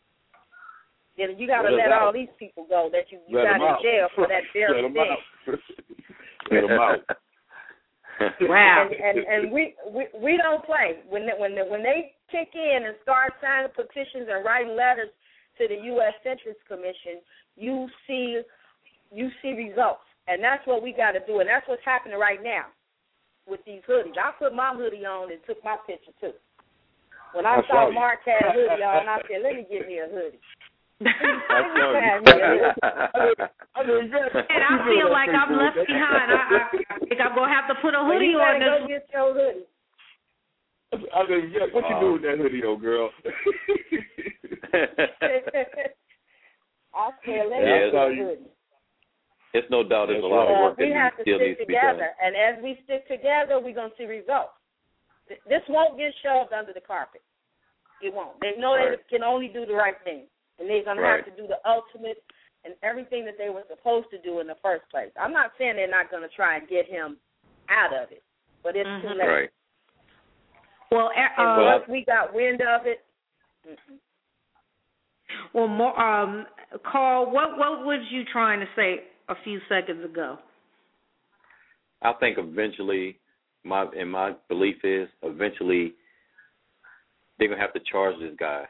Then you got to let all these people go that you got in jail for that very thing. Let them out. Wow. And we don't play. When they kick in and start signing petitions and writing letters to the U.S. Census Commission, you see results. And that's what we got to do. And that's what's happening right now with these hoodies. I put my hoodie on and took my picture, too. When I saw Mark had a hoodie on, I said, let me get me a hoodie. And I feel like I'm left behind. I think I'm going to have to put a hoodie on. Go get your hoodie. I mean, what you do with that hoodie, old girl? I said, let me get a hoodie. It's no doubt there's a lot of work that still needs to be done. And as we stick together, we're going to see results. This won't get shoved under the carpet. It won't. They know they can only do the right thing. And they're going to have to do the ultimate and everything that they were supposed to do in the first place. I'm not saying they're not going to try and get him out of it, but it's too late. Right. Well, once we got wind of it. Well, Carl, what was you trying to say a few seconds ago? I think eventually, my belief is eventually they're going to have to charge this guy.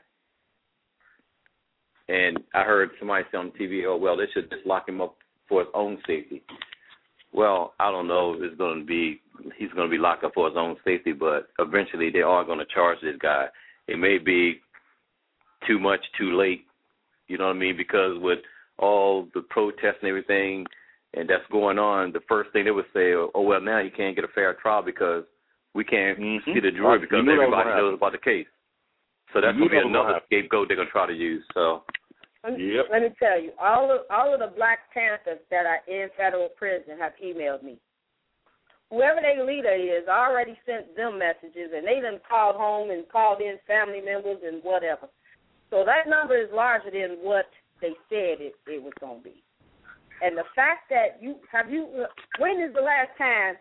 And I heard somebody say on TV, oh, well, they should just lock him up for his own safety. Well, I don't know if he's going to be locked up for his own safety, but eventually they are going to charge this guy. It may be too much, too late, you know what I mean, because with all the protests and everything and that's going on, the first thing they would say, oh, well, now you can't get a fair trial because we can't see the jury because everybody knows about the case. So that's going to be another scapegoat they're going to try to use. So, let me tell you, all of the Black Panthers that are in federal prison have emailed me. Whoever their leader is already sent them messages, and they done called home and called in family members and whatever. So that number is larger than what they said it was going to be. And the fact that when is the last time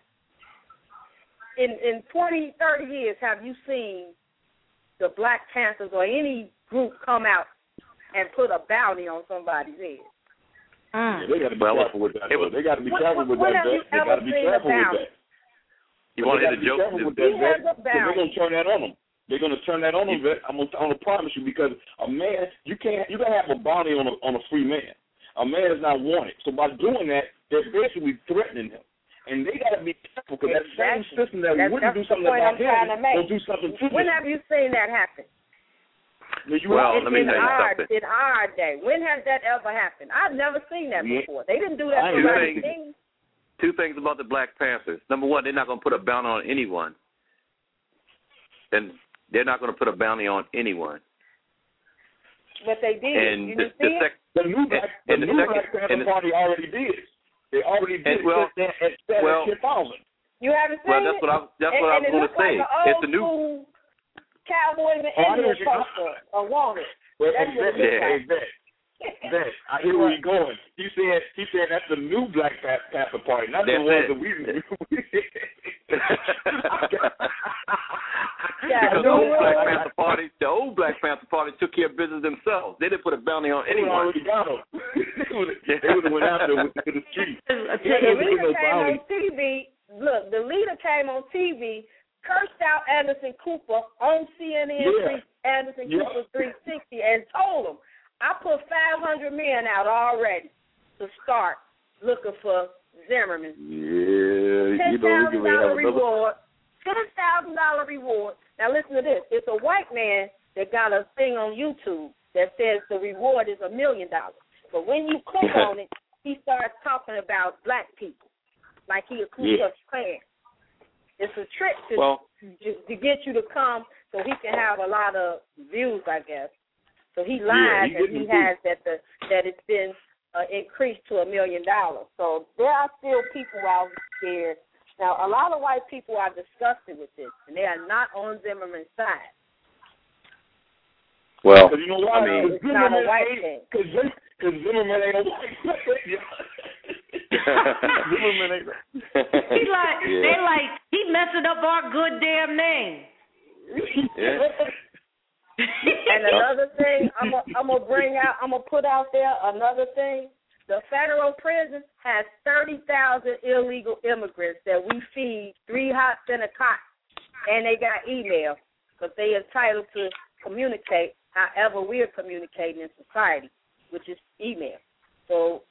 in 20, 30 years have you seen the Black Panthers or any group come out and put a bounty on somebody's head? Yeah, they got to be careful with that. They got to be careful with that. They got to be careful with that. You want to hear the joke? They're going to turn that on them. They're going to turn that on them. I'm going to promise you, because a man, you can have a bounty on a free man. A man is not wanted. So by doing that, they're basically threatening him. And they got to be careful, because that same system that wouldn't do something about him will do something to him. When have you seen that happen? Well, let me tell you something. In our day, when has that ever happened? I've never seen that before. They didn't do that for right things. Two things about the Black Panthers. Number one, they're not going to put a bounty on anyone. And they're not going to put a bounty on anyone. But they did. And the new Black Panther Party already did. They already did. At 7,000. You haven't seen it? That's what I was going to say. It's the new Cowboys and Indians poster or wanted. I hear where you're going. He said that's the new Black Panther Party, not the ones that we. Because the old Black Panther Party took care of business themselves. They didn't put a bounty on anyone. They already got them. They would have went after them to the street. The leader came on TV. Look, the leader came on TV, cursed out Anderson Cooper on CNN. Anderson Cooper 360, and told him, I put 500 men out already to start looking for Zimmerman. Yeah, $10,000 reward. $10,000 reward. Now listen to this. It's a white man that got a thing on YouTube that says the reward is $1 million. But when you click on it, he starts talking about black people, like he a Ku Klux Klan. It's a trick to get you to come so he can have a lot of views, I guess. So he lies and he has that it's been increased to $1 million. So there are still people out there. Now, a lot of white people are disgusted with this, and they are not on Zimmerman's side. Well, you know why? I mean, it's not a white thing. Because Zimmerman ain't a white man. Zimmerman ain't. They like he messing up our good damn name. And another thing, I'm gonna put out there another thing. The federal prison has 30,000 illegal immigrants that we feed 3 hots and a cot, and they got email because they are entitled to communicate however we're communicating in society, which is email. So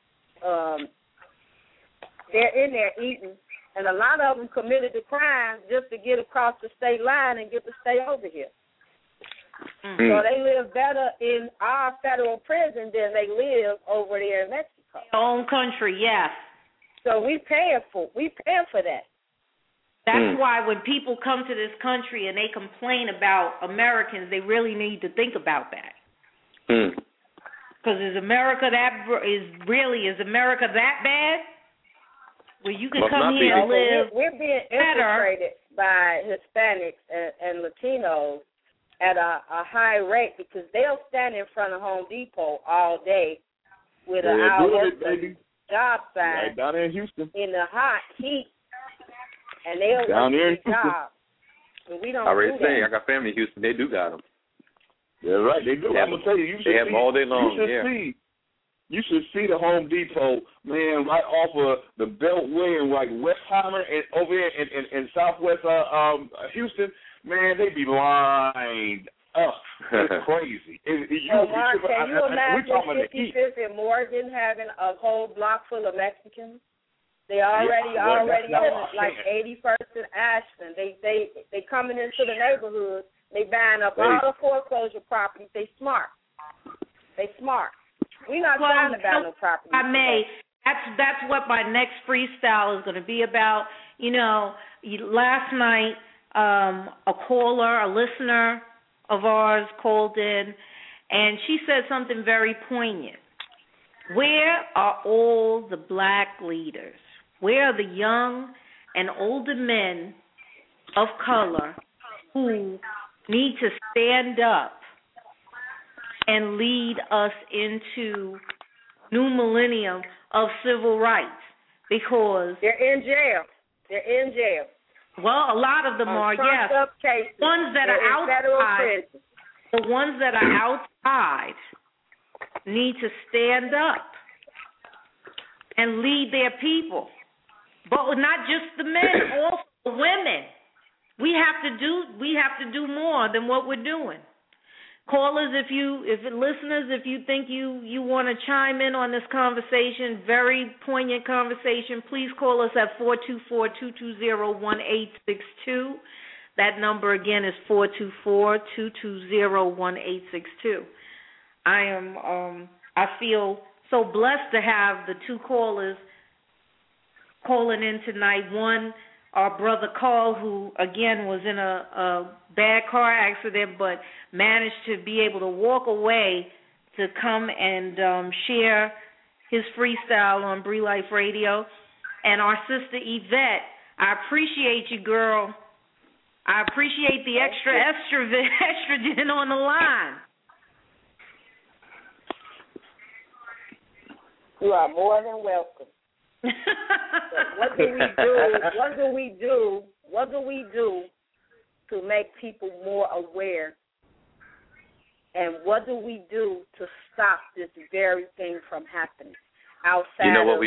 they're in there eating, and a lot of them committed the crime just to get across the state line and get to stay over here. Mm-hmm. So they live better in our federal prison than they live over there in Mexico. Their own country, yes. So we paying for that. That's why when people come to this country and they complain about Americans, they really need to think about that. Because is America that bad? Where you can come here and live We're being infiltrated by Hispanics and Latinos at a high rate because they'll stand in front of Home Depot all day with an hour job sign right down there in Houston in the hot heat, and they'll down there in job. And we don't. I already say I got family in Houston. They do got them. Yeah, right. They do. I'm gonna tell you, they have them all day long. You should see the Home Depot, man, right off of the Beltway and like Westheimer and over here in Southwest Houston. Man, they be lined It's crazy. Mark, can you imagine 55th and Morgan having a whole block full of Mexicans? They already on like 81st and Ashton. They coming into the neighborhood. They buying up all the foreclosure properties. They smart. We're not trying to buy no property. I may. That's what my next freestyle is going to be about. You know, last night a caller, a listener of ours called in, and she said something very poignant. Where are all the black leaders? Where are the young and older men of color who need to stand up and lead us into new millennium of civil rights? Because they're in jail. Well, a lot of them are, yes. Cases. Ones that are outside, the ones that are outside need to stand up and lead their people. But not just the men, also the women. We have to do more than what we're doing. Callers, if listeners, if you think you want to chime in on this conversation, very poignant conversation, please call us at 424-220-1862. That number again is 424-220-1862. I feel so blessed to have the two callers calling in tonight. One, our brother Carl, who, again, was in a bad car accident but managed to be able to walk away to come and share his freestyle on Bree Life Radio. And our sister Yvette, I appreciate you, girl. I appreciate the extra estrogen on the line. You are more than welcome. What do we do to make people more aware? And what do we do to stop this very thing from happening outside? You know what we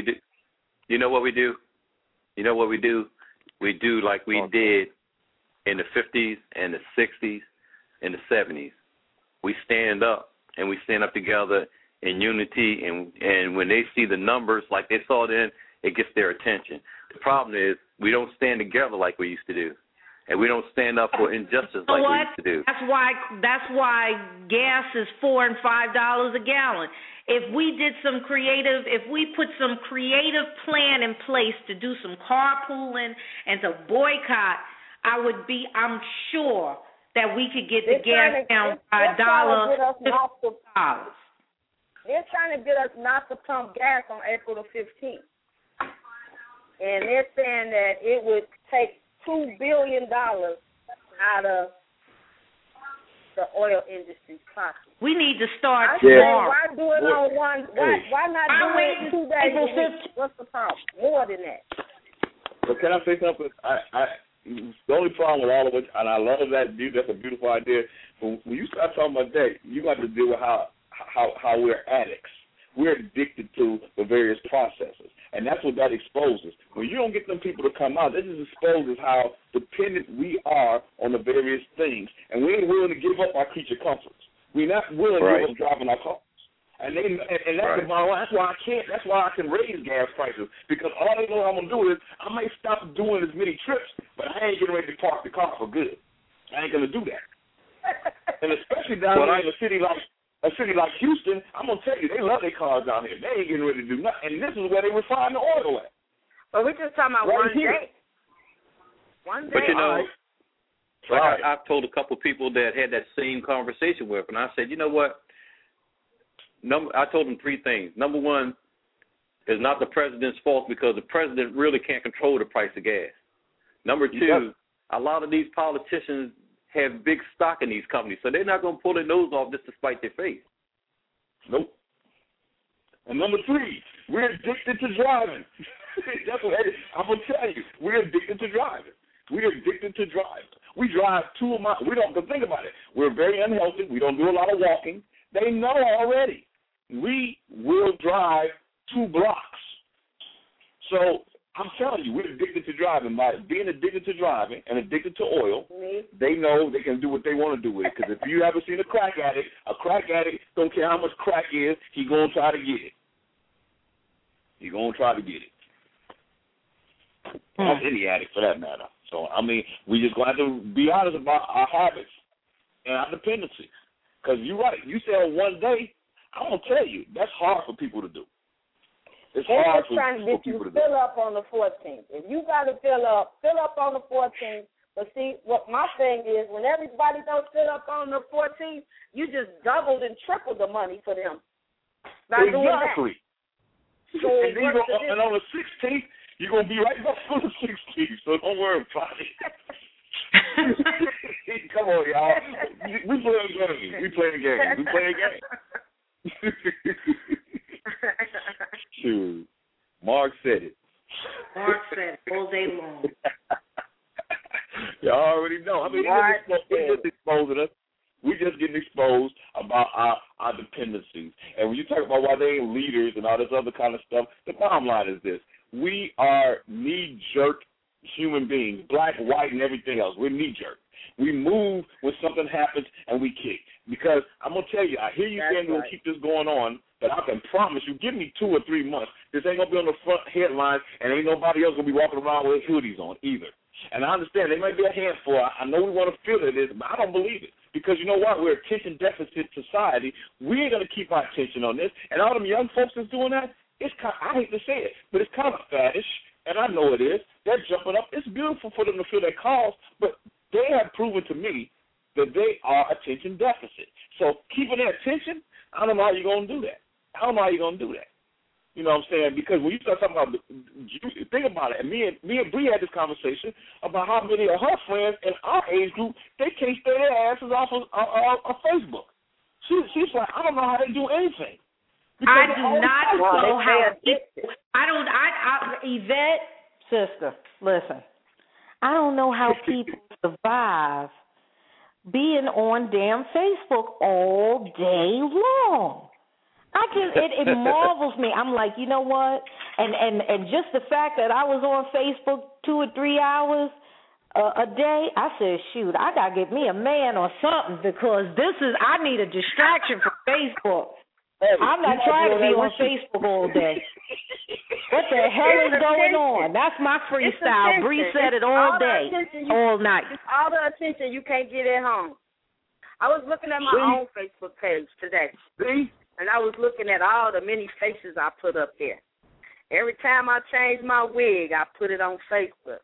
do? We do like we did in the 50s and the 60s and the 70s. We stand up, and we stand up together in unity, and when they see the numbers like they saw then, it gets their attention. The problem is we don't stand together like we used to do, and we don't stand up for injustice like we used to do. That's why gas is $4 and $5 a gallon. If we put some creative plan in place to do some carpooling and to boycott, I'm sure that we could get the gas down by $1. They're trying to get us not to pump gas on April the 15th. And they're saying that it would take $2 billion out of the oil industry's pocket. We need to start tomorrow. Why do it on one? Why not do it 2 days a week? What's the problem? More than that. But can I say something? The only problem with all of it, and I love that, that's a beautiful idea. But when you start talking about that, you got to deal with how we're addicts. We're addicted to the various processes, and that's what that exposes. When you don't get them people to come out, that just exposes how dependent we are on the various things, and we ain't willing to give up our creature comforts. We're not willing to give up driving our cars. And that's the bottom line. That's why I can raise gas prices, because all they know I'm gonna do is I might stop doing as many trips, but I ain't getting ready to park the car for good. I ain't gonna do that. And especially down in a city like Houston, I'm gonna tell you, they love their cars down here. They ain't getting ready to do nothing. And this is where they refine the oil at. But we're just talking about one day. One day. But I've told a couple people that had that same conversation with, and I said, you know what? I told them three things. Number one, it's not the president's fault, because the president really can't control the price of gas. Number two, a lot of these politicians have big stock in these companies, so they're not going to pull their nose off just to spite their face. Nope. And number three, we're addicted to driving. That's what I'm going to tell you. We're addicted to driving. We're addicted to driving. We drive 2 miles. Think about it. We're very unhealthy. We don't do a lot of walking. They know already. We will drive 2 blocks. So I'm telling you, we're addicted to driving. By being addicted to driving and addicted to oil, they know they can do what they want to do with it. Because if you ever seen a crack addict don't care how much crack is, he going to try to get it. He going to try to get it. That's any addict for that matter. So, I mean, we just going to have to be honest about our habits and our dependencies. Because you're right. You say on one day, I'm going to tell you, that's hard for people to do. It's hard for trying to get you to fill up on the 14th. If you got to fill up on the 14th. But see, what my thing is, when everybody don't fill up on the 14th, you just doubled and tripled the money for them. Exactly. So and on the 16th, you're going to be right back on the 16th, so don't worry about it. Come on, y'all. We playing games. Shoot. Mark said it. All day long. Y'all already know. I mean, we're just exposing us. We're just getting exposed about our dependencies. And when you talk about why they ain't leaders and all this other kind of stuff, the bottom line is this. We are knee-jerk human beings, black, white, and everything else. We're knee-jerk. We move when something happens and we kick. Because I'm going to tell you, I hear you saying we're going to keep this going on, but I can promise you, give me 2 or 3 months, this ain't going to be on the front headlines and ain't nobody else going to be walking around with hoodies on either. And I understand there might be a handful. I know we want to feel it is, but I don't believe it. Because you know what? We're a attention deficit society. We ain't going to keep our attention on this. And all them young folks that's doing that, it's kind of, I hate to say it, but it's kind of faddish, and I know it is. They're jumping up. It's beautiful for them to feel their cause, but they have proven to me that they are attention deficit. So keeping their attention, I don't know how you're going to do that. You know what I'm saying? Because when you start talking about, think about it. And me and Bree had this conversation about how many of her friends in our age group, they can't stay their asses off of Facebook. She's like, I don't know how they do anything. I do not know how people. Yvette, sister, listen. I don't know how people survive being on damn Facebook all day long. It marvels me. I'm like, you know what? And just the fact that I was on Facebook 2 or 3 hours a day, I said, shoot, I gotta get me a man or something because I need a distraction from Facebook. Hey, I'm not trying to be on Facebook all day. What the hell is going on? That's my freestyle. Bree said it all day, all night. It's all the attention you can't get at home. I was looking at my own Facebook page today. And I was looking at all the many faces I put up there. Every time I change my wig, I put it on Facebook.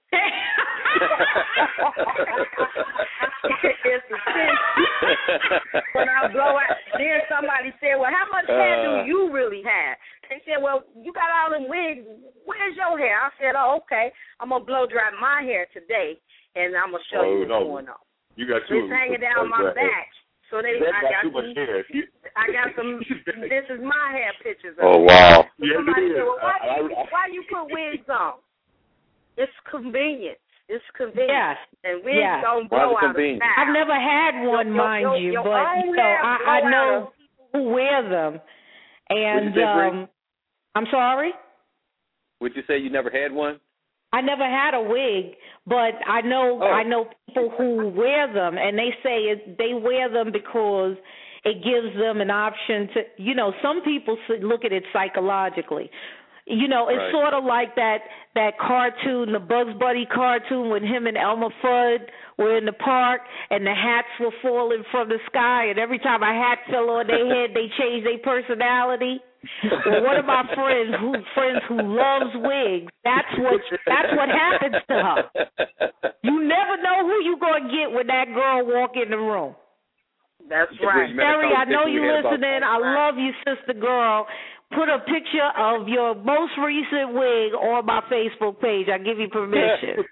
It's a thing. When I blow out, then somebody said, well, how much hair do you really have? They said, well, you got all them wigs. Where's your hair? I said, oh, okay. I'm going to blow dry my hair today, and I'm going to show you what's going on. You got two. It's hanging down my back. So I got some. This is my hair pictures. Oh wow! So somebody said, well, why you put wigs on? It's convenient. Yes. And wigs don't blow out of style. I've never had one, mind you, but I know who wear them. And I'm sorry. Would you say you never had one? I never had a wig, but I know people who wear them, and they say they wear them because it gives them an option to, some people look at it psychologically. It's sort of like that cartoon, the Bugs Bunny cartoon when him and Elmer Fudd were in the park and the hats were falling from the sky, and every time a hat fell on their head, they changed their personality. Well, one of my friends who loves wigs, that's what happens to her. You never know who you gonna get when that girl walk in the room. That's right. Terry, I know you listening. I love you, sister girl. Put a picture of your most recent wig on my Facebook page. I give you permission.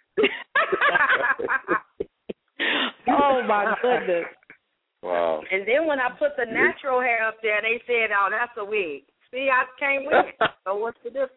Oh my goodness. Wow. And then when I put the natural hair up there, they said, "Oh, that's a wig." See, I can't win. So what's the difference?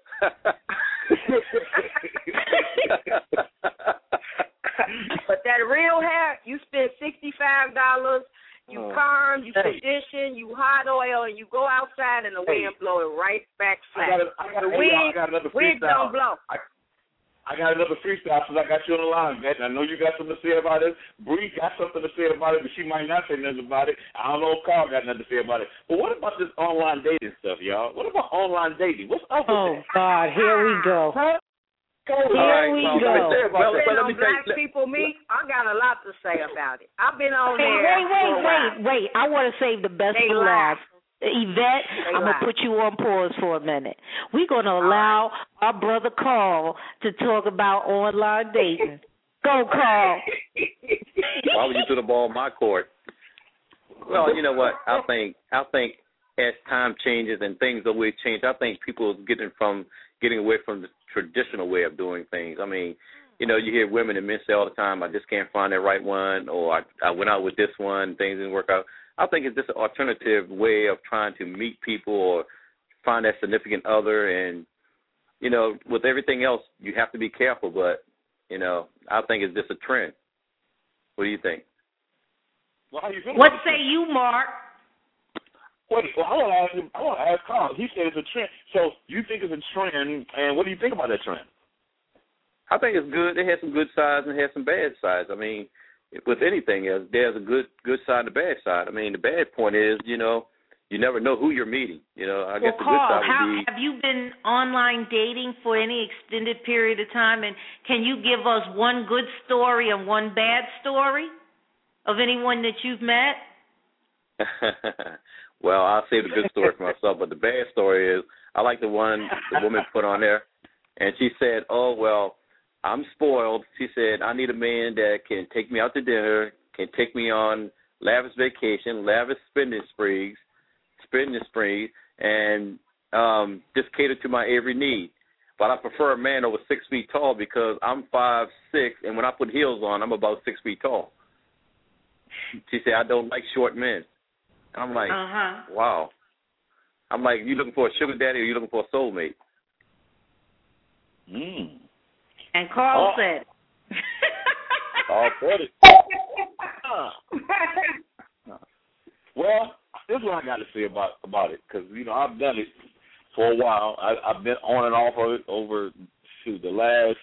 But that real hair, you spend $65. You perm, you condition, you hot oil, and you go outside and the wind blow it right back flat. I got another wig don't blow. I got another freestyle since I got you on the line, man. I know you got something to say about it. Bree got something to say about it, but she might not say nothing about it. I don't know if Carl got nothing to say about it. But what about this online dating stuff, y'all? What about online dating? What's up with that? Oh, God, here we go. Huh? Here we go. Let me black people meet, I got a lot to say about it. I've been on there. Wait. I want to save the best for last. Yvette, I'm going to put you on pause for a minute. We're going to allow our brother Carl to talk about online dating. Go, Carl. Why would you throw the ball in my court? Well, you know what? I think as time changes and things always change, I think people are getting away from the traditional way of doing things. I mean, you know, you hear women and men say all the time, I just can't find that right one, or I went out with this one, things didn't work out. I think it's just an alternative way of trying to meet people or find that significant other. And, you know, with everything else, you have to be careful. But, you know, I think it's just a trend. What do you think? Well, how you feel? What say you, Mark? Well, I want to ask Carl. He said it's a trend. So you think it's a trend, and what do you think about that trend? I think it's good. It has some good sides and it has some bad sides. I mean, with anything, there's a good side and a bad side. I mean, the bad point is, you know, you never know who you're meeting. You know, I guess the good side would be. Have you been online dating for any extended period of time? And can you give us one good story and one bad story of anyone that you've met? Well, I'll save the good story for myself, but the bad story is I like the one the woman put on there, and she said, oh, well, I'm spoiled. She said, I need a man that can take me out to dinner, can take me on lavish vacation, lavish spending sprees, and just cater to my every need. But I prefer a man over 6 feet tall because I'm 5'6", and when I put heels on, I'm about 6 feet tall. She said, I don't like short men. I'm like, wow. I'm like, you looking for a sugar daddy or you looking for a soulmate? And Carl said. Carl said it. Well, this is what I got to say about it, because, you know, I've done it for a while. I've been on and off of it over, the last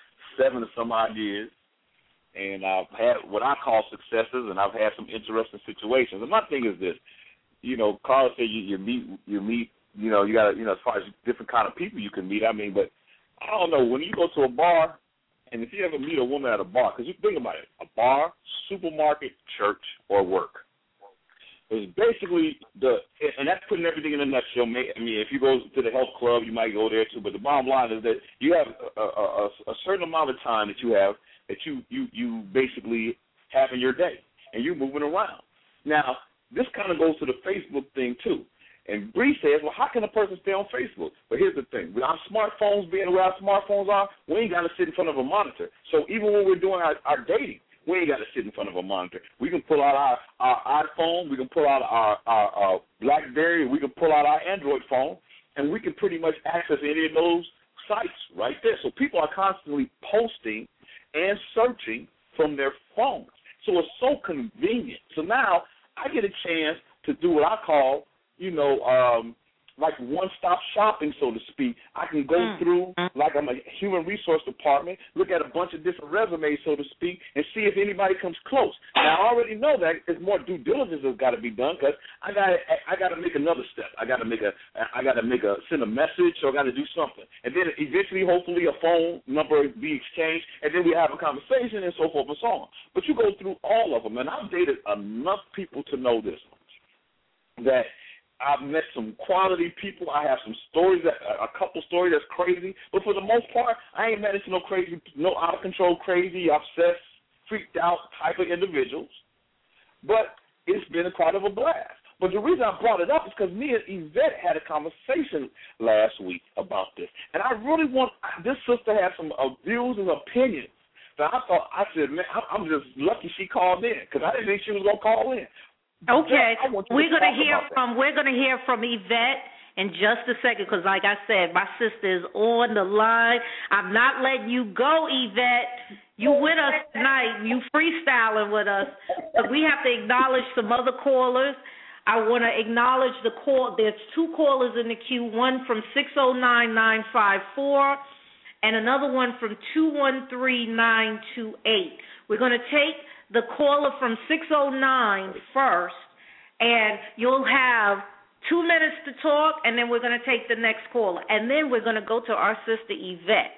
7 or some odd years. And I've had what I call successes, and I've had some interesting situations. And my thing is this, you know, Carl said you meet, you know, you got to, you know, as far as different kind of people you can meet. I mean, but I don't know, when you go to a bar, and if you ever meet a woman at a bar, because you think about it, a bar, supermarket, church, or work. It's basically and that's putting everything in a nutshell. I mean, if you go to the health club, you might go there too, but the bottom line is that you have a certain amount of time that you have that you basically have in your day, and you're moving around. Now, this kind of goes to the Facebook thing, too. And Bree says, well, how can a person stay on Facebook? But here's the thing. With our smartphones being where our smartphones are, we ain't got to sit in front of a monitor. So even when we're doing our dating, we ain't got to sit in front of a monitor. We can pull out our iPhone, we can pull out our BlackBerry, we can pull out our Android phone, and we can pretty much access any of those sites right there. So people are constantly posting and searching from their phones. So it's so convenient. So now I get a chance to do what I call, you know, like one-stop shopping, so to speak. I can go through, like I'm a human resource department, look at a bunch of different resumes, so to speak, and see if anybody comes close. Now, I already know that there's more due diligence that's got to be done because I got to make another step. I got to send a message, or I got to do something. And then eventually, hopefully, a phone number be exchanged, and then we have a conversation and so forth and so on. But you go through all of them, and I've dated enough people to know this much, that I've met some quality people. I have some stories, a couple stories that's crazy. But for the most part, I ain't met no crazy, no out-of-control, crazy, obsessed, freaked out type of individuals. But it's been quite of a blast. But the reason I brought it up is because me and Yvette had a conversation last week about this. And I really want this sister has some views and opinions. So I said, man, I'm just lucky she called in because I didn't think she was going to call in. Okay, we're gonna hear from Yvette in just a second because, like I said, my sister is on the line. I'm not letting you go, Yvette. You with us tonight? You freestyling with us? But we have to acknowledge some other callers. I want to acknowledge the call. There's 2 callers in the queue. One from 609-954 and another one from 213928. We're going to take the caller from 609 first, and you'll have 2 minutes to talk, and then we're going to take the next caller. And then we're going to go to our sister Yvette.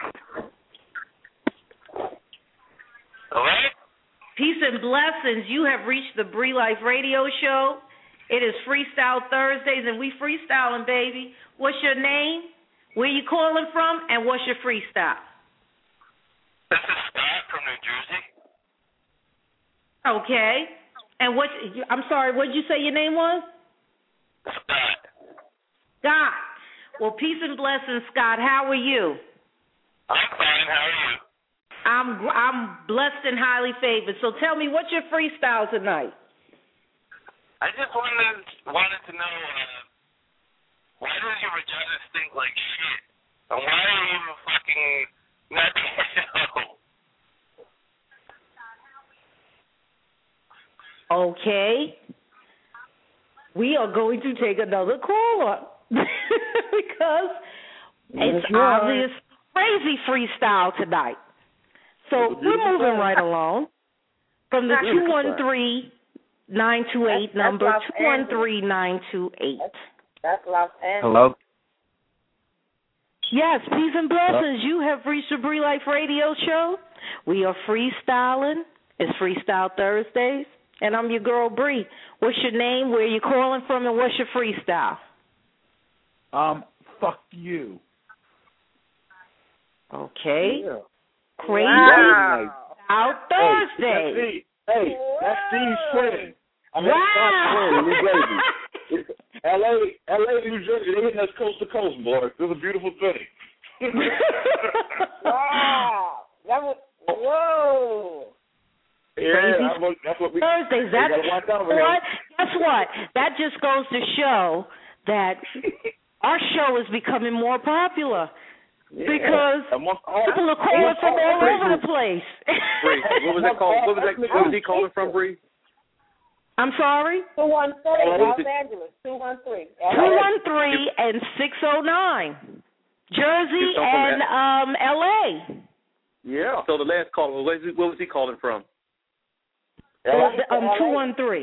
All right. Peace and blessings. You have reached the Bree Life Radio Show. It is Freestyle Thursdays, and we freestyling, baby. What's your name? Where you calling from? And what's your freestyle? This is Scott from New Jersey. Okay. And I'm sorry, what did you say your name was? Scott. Scott. Well, peace and blessings, Scott. How are you? I'm fine. How are you? I'm blessed and highly favored. So tell me, what's your freestyle tonight? I just wanted to know why does your vagina stink like shit? And why are you fucking not Okay. We are going to take another caller because it's obvious crazy freestyle tonight. So we're moving right along from the 213-928 number, 213-928. That's Los Angeles. Hello? Yes, peace and blessings. You have reached the Bree Life Radio Show. We are freestyling. It's Freestyle Thursdays. And I'm your girl, Bree. What's your name, where you calling from, and what's your freestyle? Fuck you. Okay. Yeah. Crazy. Wow. Out Thursday. Hey, that's Steve's friend. I mean, Wow. New Jersey. LA, New Jersey, they hitting us coast to coast, boy. It's a beautiful thing. Wow. That was, whoa. Yeah, that's what we Thursdays. Guess what? That just goes to show that our show is becoming more popular because people are calling from all over the place. Bree, what was that called? What was he calling from, Bree? I'm sorry? 213, Los Angeles, 213. 213 and 609. Jersey and L.A. Yeah. So the last caller, what was he calling from? 213.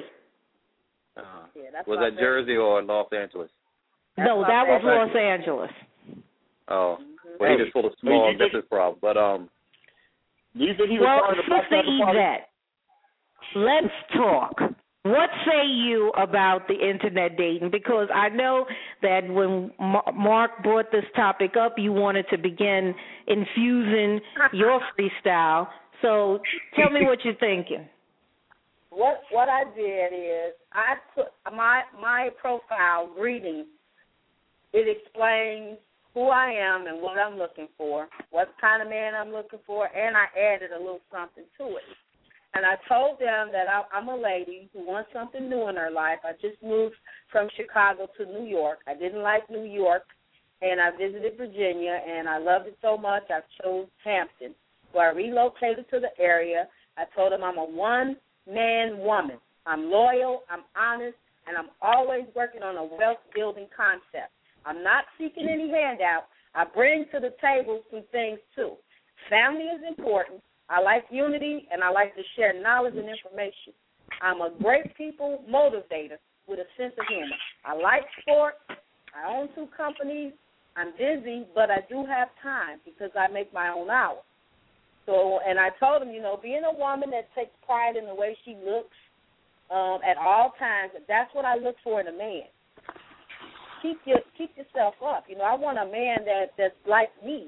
Was that Jersey or Los Angeles? No, that was Los Angeles. Oh, well, he just full of small. That's his problem. But do you think he was Sister Yvette, let's talk. What say you about the internet dating? Because I know that when Mark brought this topic up, you wanted to begin infusing your freestyle. So tell me what you're thinking. What I did is I put my profile greeting. It explains who I am and what I'm looking for, what kind of man I'm looking for, and I added a little something to it. And I told them that I'm a lady who wants something new in her life. I just moved from Chicago to New York. I didn't like New York, and I visited Virginia, and I loved it so much I chose Hampton. So I relocated to the area. I told them I'm a one-man woman. I'm loyal, I'm honest, and I'm always working on a wealth-building concept. I'm not seeking any handout. I bring to the table some things, too. Family is important. I like unity, and I like to share knowledge and information. I'm a great people motivator with a sense of humor. I like sports. I own 2 companies. I'm busy, but I do have time because I make my own hours. So, and I told him, being a woman that takes pride in the way she looks at all times, that's what I look for in a man. Keep yourself up. I want a man that's like me.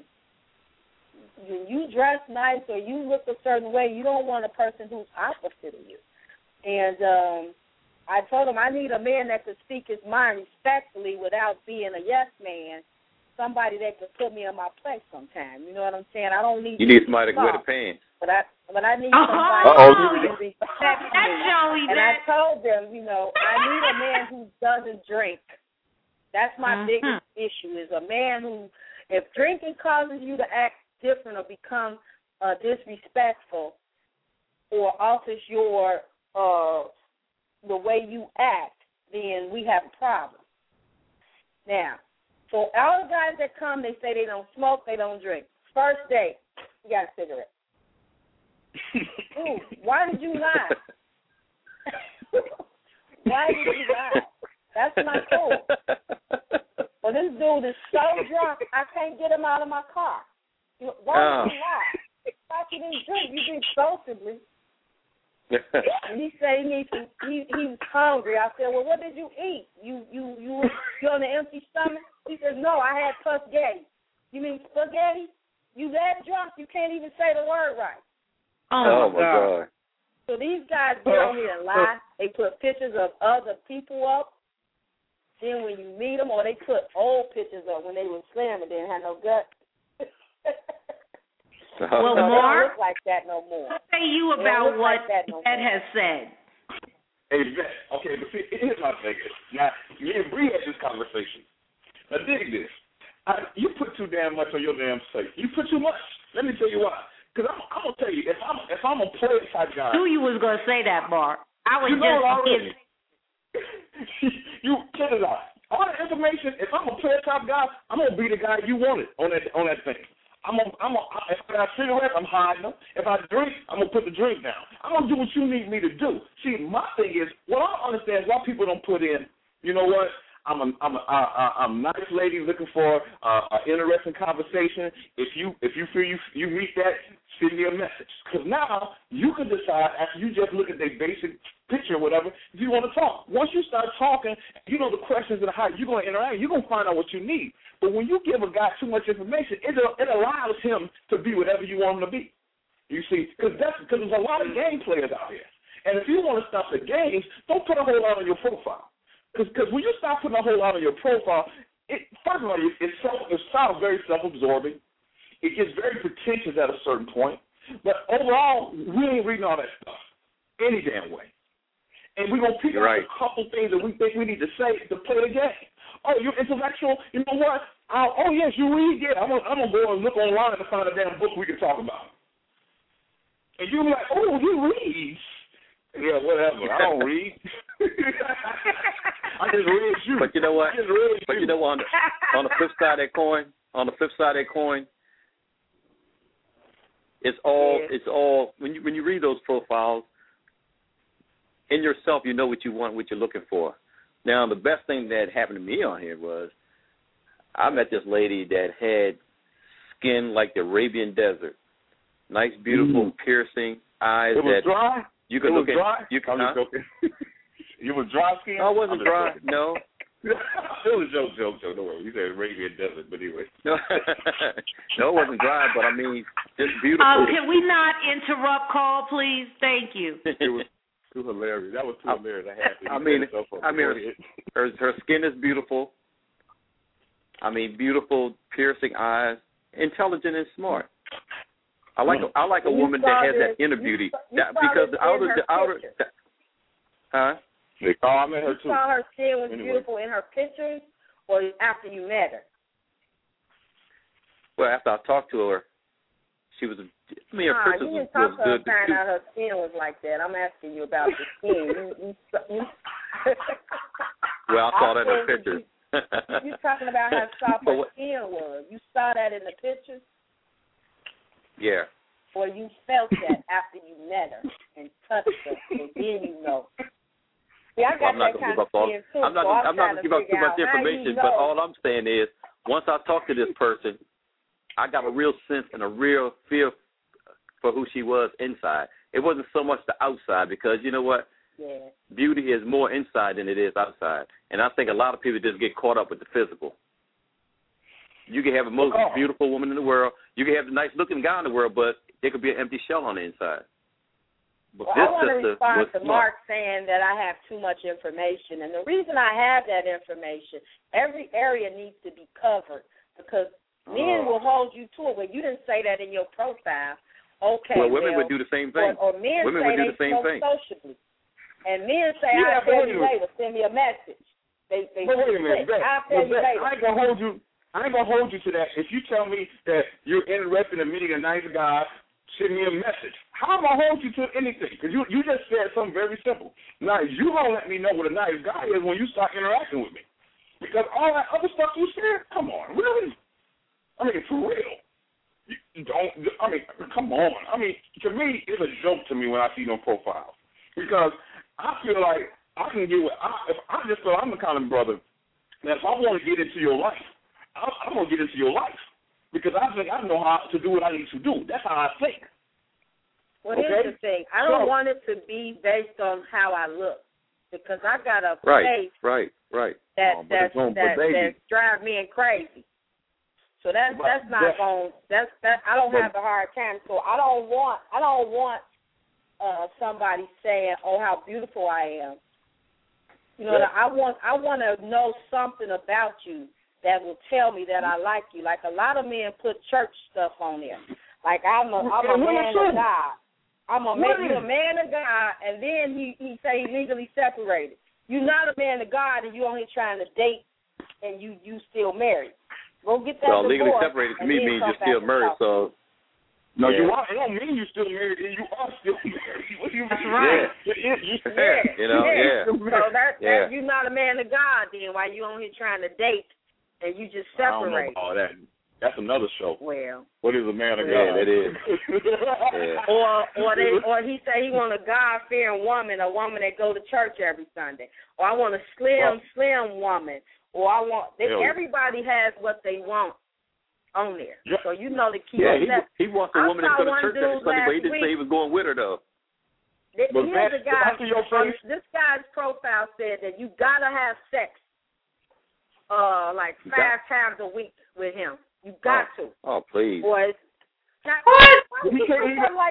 You dress nice or you look a certain way, you don't want a person who's opposite of you. And I told him I need a man that could speak his mind respectfully without being a yes man, somebody that could put me in my place sometime. You know what I'm saying? I don't need. You need somebody to wear the pants. But I need somebody to respect me. And I told them, I need a man who doesn't drink. That's my biggest issue, is a man who, if drinking causes you to act different or become disrespectful or alters your the way you act, then we have a problem. Now, for all the guys that come, they say they don't smoke, they don't drink. First date, you got a cigarette. Ooh, why did you lie? Why did you lie? That's my code. Well, this dude is so drunk, I can't get him out of my car. Why did you lie? Thought you didn't drink. You drink sociably. And he said he was hungry. I said, well, what did you eat? You on an empty stomach? He says, no, I had spaghetti. You mean spaghetti? You that drunk, you can't even say the word right. Oh my God. So these guys get on here and lie. They put pictures of other people up. Then when you meet them, or they put old pictures up when they were slim and didn't have no guts. Well, they Mark, don't look like that no more. What say you about what Ed has said? Hey, okay, but see, here's my thing. Now, me and Bree had this conversation. Now, dig this. You put too damn much on your damn plate. You put too much. Let me tell you why. Because I'm going to tell you, if I'm a player type guy. Knew you was going to say that, Mark. I was you know already. You check it out. All the information, if I'm a player type guy, I'm going to be the guy you wanted on that thing. If I got cigarettes, I'm hiding them. If I drink, I'm going to put the drink down. I'm going to do what you need me to do. See, my thing is, what I don't understand is why people don't put in, you know what, I'm a nice lady looking for an interesting conversation. If you feel you meet that, send me a message. Because now you can decide after you just look at their basic picture or whatever if you want to talk. Once you start talking, you know the questions and how you're going to interact. You're going to find out what you need. But when you give a guy too much information, it allows him to be whatever you want him to be. You see, because there's a lot of game players out here. And if you want to stop the games, don't put a whole lot on your profile. Because when you start putting a whole lot on your profile, first of all, it sounds very self-absorbing. It gets very pretentious at a certain point. But overall, we ain't reading all that stuff any damn way. And we're going to pick out a couple things that we think we need to say to play the game. Oh, you're intellectual. You know what? Oh, yes, you read. Yeah, I'm going to go and look online to find a damn book we can talk about. And you'll be like, oh, you read. Yeah, whatever. I don't read. I just read you. But you know what? You know what? On the flip side of that coin, it's all when you read those profiles, in yourself you know what you want, what you're looking for. Now the best thing that happened to me on here was I met this lady that had skin like the Arabian desert, nice, beautiful, piercing eyes. It was dry. You could look at. You I'm just joking. You was dry skin? No, it wasn't dry. No. It was joke. No worry. You said Arabian desert, but anyway. No, it wasn't dry, but I mean, just beautiful. Can we not interrupt call, please? Thank you. It was too hilarious. That was too hilarious. I had to. Her skin is beautiful. I mean, beautiful, piercing eyes, intelligent and smart. I like a woman that has that inner beauty. Because the outer. Huh? They call me her too. You saw her skin was beautiful in her pictures, or after you met her? Well, after I talked to her, she was. I mean, her pictures you didn't was talk to her good. find out her skin was like that. I'm asking you about the skin. Well, I saw that in the pictures. You're talking about how soft her skin was. You saw that in the pictures? Yeah. Or you felt that after you met her and touched her, and then you know. See, I got that kind of skin too. I'm not going to give out too much information, but all I'm saying is, once I talk to this person, I got a real sense and a real feel for who she was inside. It wasn't so much the outside, because you know what? Yeah. Beauty is more inside than it is outside. And I think a lot of people just get caught up with the physical. You can have the most beautiful woman in the world. You can have the nice-looking guy in the world, but there could be an empty shell on the inside. Well, I want to respond to Mark saying that I have too much information. And the reason I have that information, every area needs to be covered, because men will hold you to it. Well, you didn't say that in your profile. Okay. Well, women would do the same thing. Or men women say would do the same thing. Sociably. And men say, I'll tell you later, send me a message. Wait a minute, I'll tell you later. I ain't going to hold you to that. If you tell me that you're interested in meeting a nice guy, send me a message. How am I going to hold you to anything? Because you just said something very simple. Now, you going to let me know what a nice guy is when you start interacting with me. Because all that other stuff you said, come on, really? I mean, for real. I mean, come on. I mean, to me, it's a joke to me when I see no profiles because I feel like I can get if I just feel I'm the kind of brother that if I want to get into your life, I'm going to get into your life because I think I know how to do what I need to do. That's how I think. Well, here's the thing. I don't want it to be based on how I look because I got a face right. that drives me crazy. So that's not going. That I don't have a hard time. So I don't want somebody saying, "Oh, how beautiful I am." You know, I want to know something about you that will tell me that I like you. Like a lot of men put church stuff on there. Like I'm a man of God. I'm a man of God, and then he say he legally separated. You're not a man of God, and you only trying to date, and you still married. Go get that divorce. Legally separated to me means you're still married. So no, you are. It don't mean you're still married. You are still married. What do you mean? That's right. Yeah. So that you're not a man of God. Then why you only trying to date, and you just separate? I don't know all that. That's another show. Well, what is a man of God? Yeah, that is. Or he say he want a God-fearing woman, a woman that go to church every Sunday. Or I want a slim woman. Or I want. Everybody has what they want on there. Yeah. So you know to keep. Yeah, he wants a woman that go to church every Sunday, but he didn't say he was going with her though. Here's a guy. This guy's profile said that you gotta have sex, like 5 times a week with him. You got to. Oh, please. Boys. He can't even have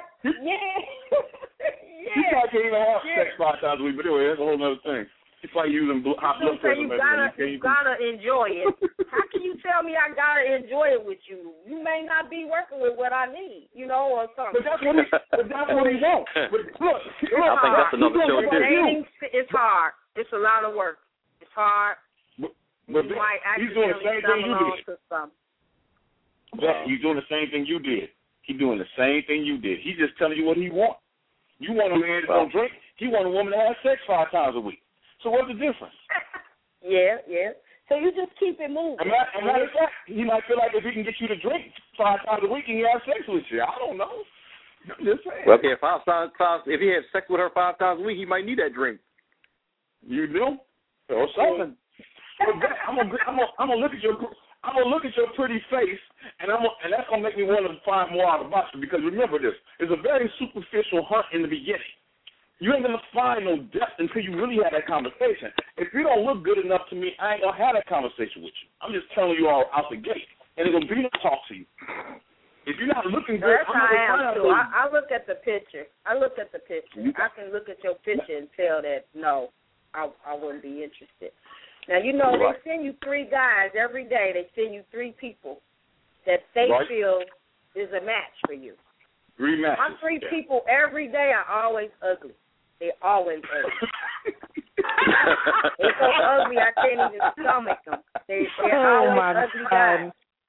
sex 5 times a week, but anyway, that's a whole other thing. It's like using hot blood pressure medicine. You gotta enjoy it. How can you tell me I gotta enjoy it with you? You may not be working with what I need, or something. But that's what he wants. But look, I think that's another show too. Dating, it's hard. It's a lot of work. It's hard. But he's doing the same thing you did. He's doing the same thing you did. He's doing the same thing you did. He's just telling you what he wants. You want a man that don't drink. He want a woman that has sex 5 times a week. So what's the difference? Yeah. So you just keep it moving. Matter of fact, he might feel like if he can get you to drink 5 times a week, he can have sex with you. I don't know. I'm just saying. Well, okay, if he had sex with her 5 times a week, he might need that drink. You do? Or something. I'm gonna look at your pretty face, and that's gonna make me want to find more out about you. Because remember this, it's a very superficial hunt in the beginning. You ain't gonna find no depth until you really have that conversation. If you don't look good enough to me, I ain't gonna have that conversation with you. I'm just telling you all out the gate, and it's gonna be no talk to you. If you're not looking good, that's how I am too. I look at the picture. I can look at your picture and tell that no, I wouldn't be interested. Now, they send you 3 guys every day. They send you 3 people that they feel is a match for you. 3 matches. My 3 people every day are always ugly. They're always ugly. They're so ugly I can't even stomach them. They're always ugly guys.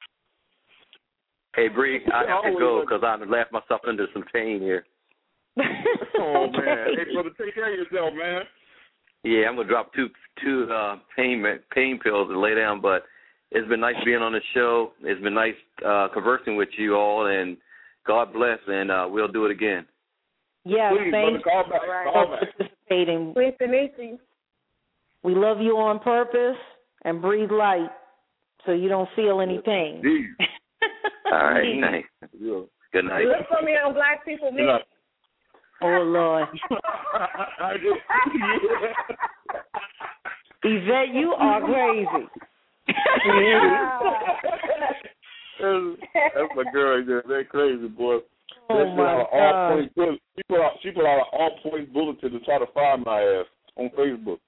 Hey, Bree, I have to go because I laughed myself into some pain here. Oh, man. Hey, brother, take care of yourself, man. Yeah, I'm going to drop two pain pills and lay down, but it's been nice being on the show. It's been nice conversing with you all, and God bless, and we'll do it again. Yeah, please, thanks call back. for participating. Please to meet you. We love you on purpose and breathe light so you don't feel any pain. All right, nice. Good night. Look for me on Black People Meet. Oh, Lord. Yvette, you are crazy. That's my girl right there. They're crazy, boy. Oh, my God. She put out an all-points bulletin to try to find my ass on Facebook.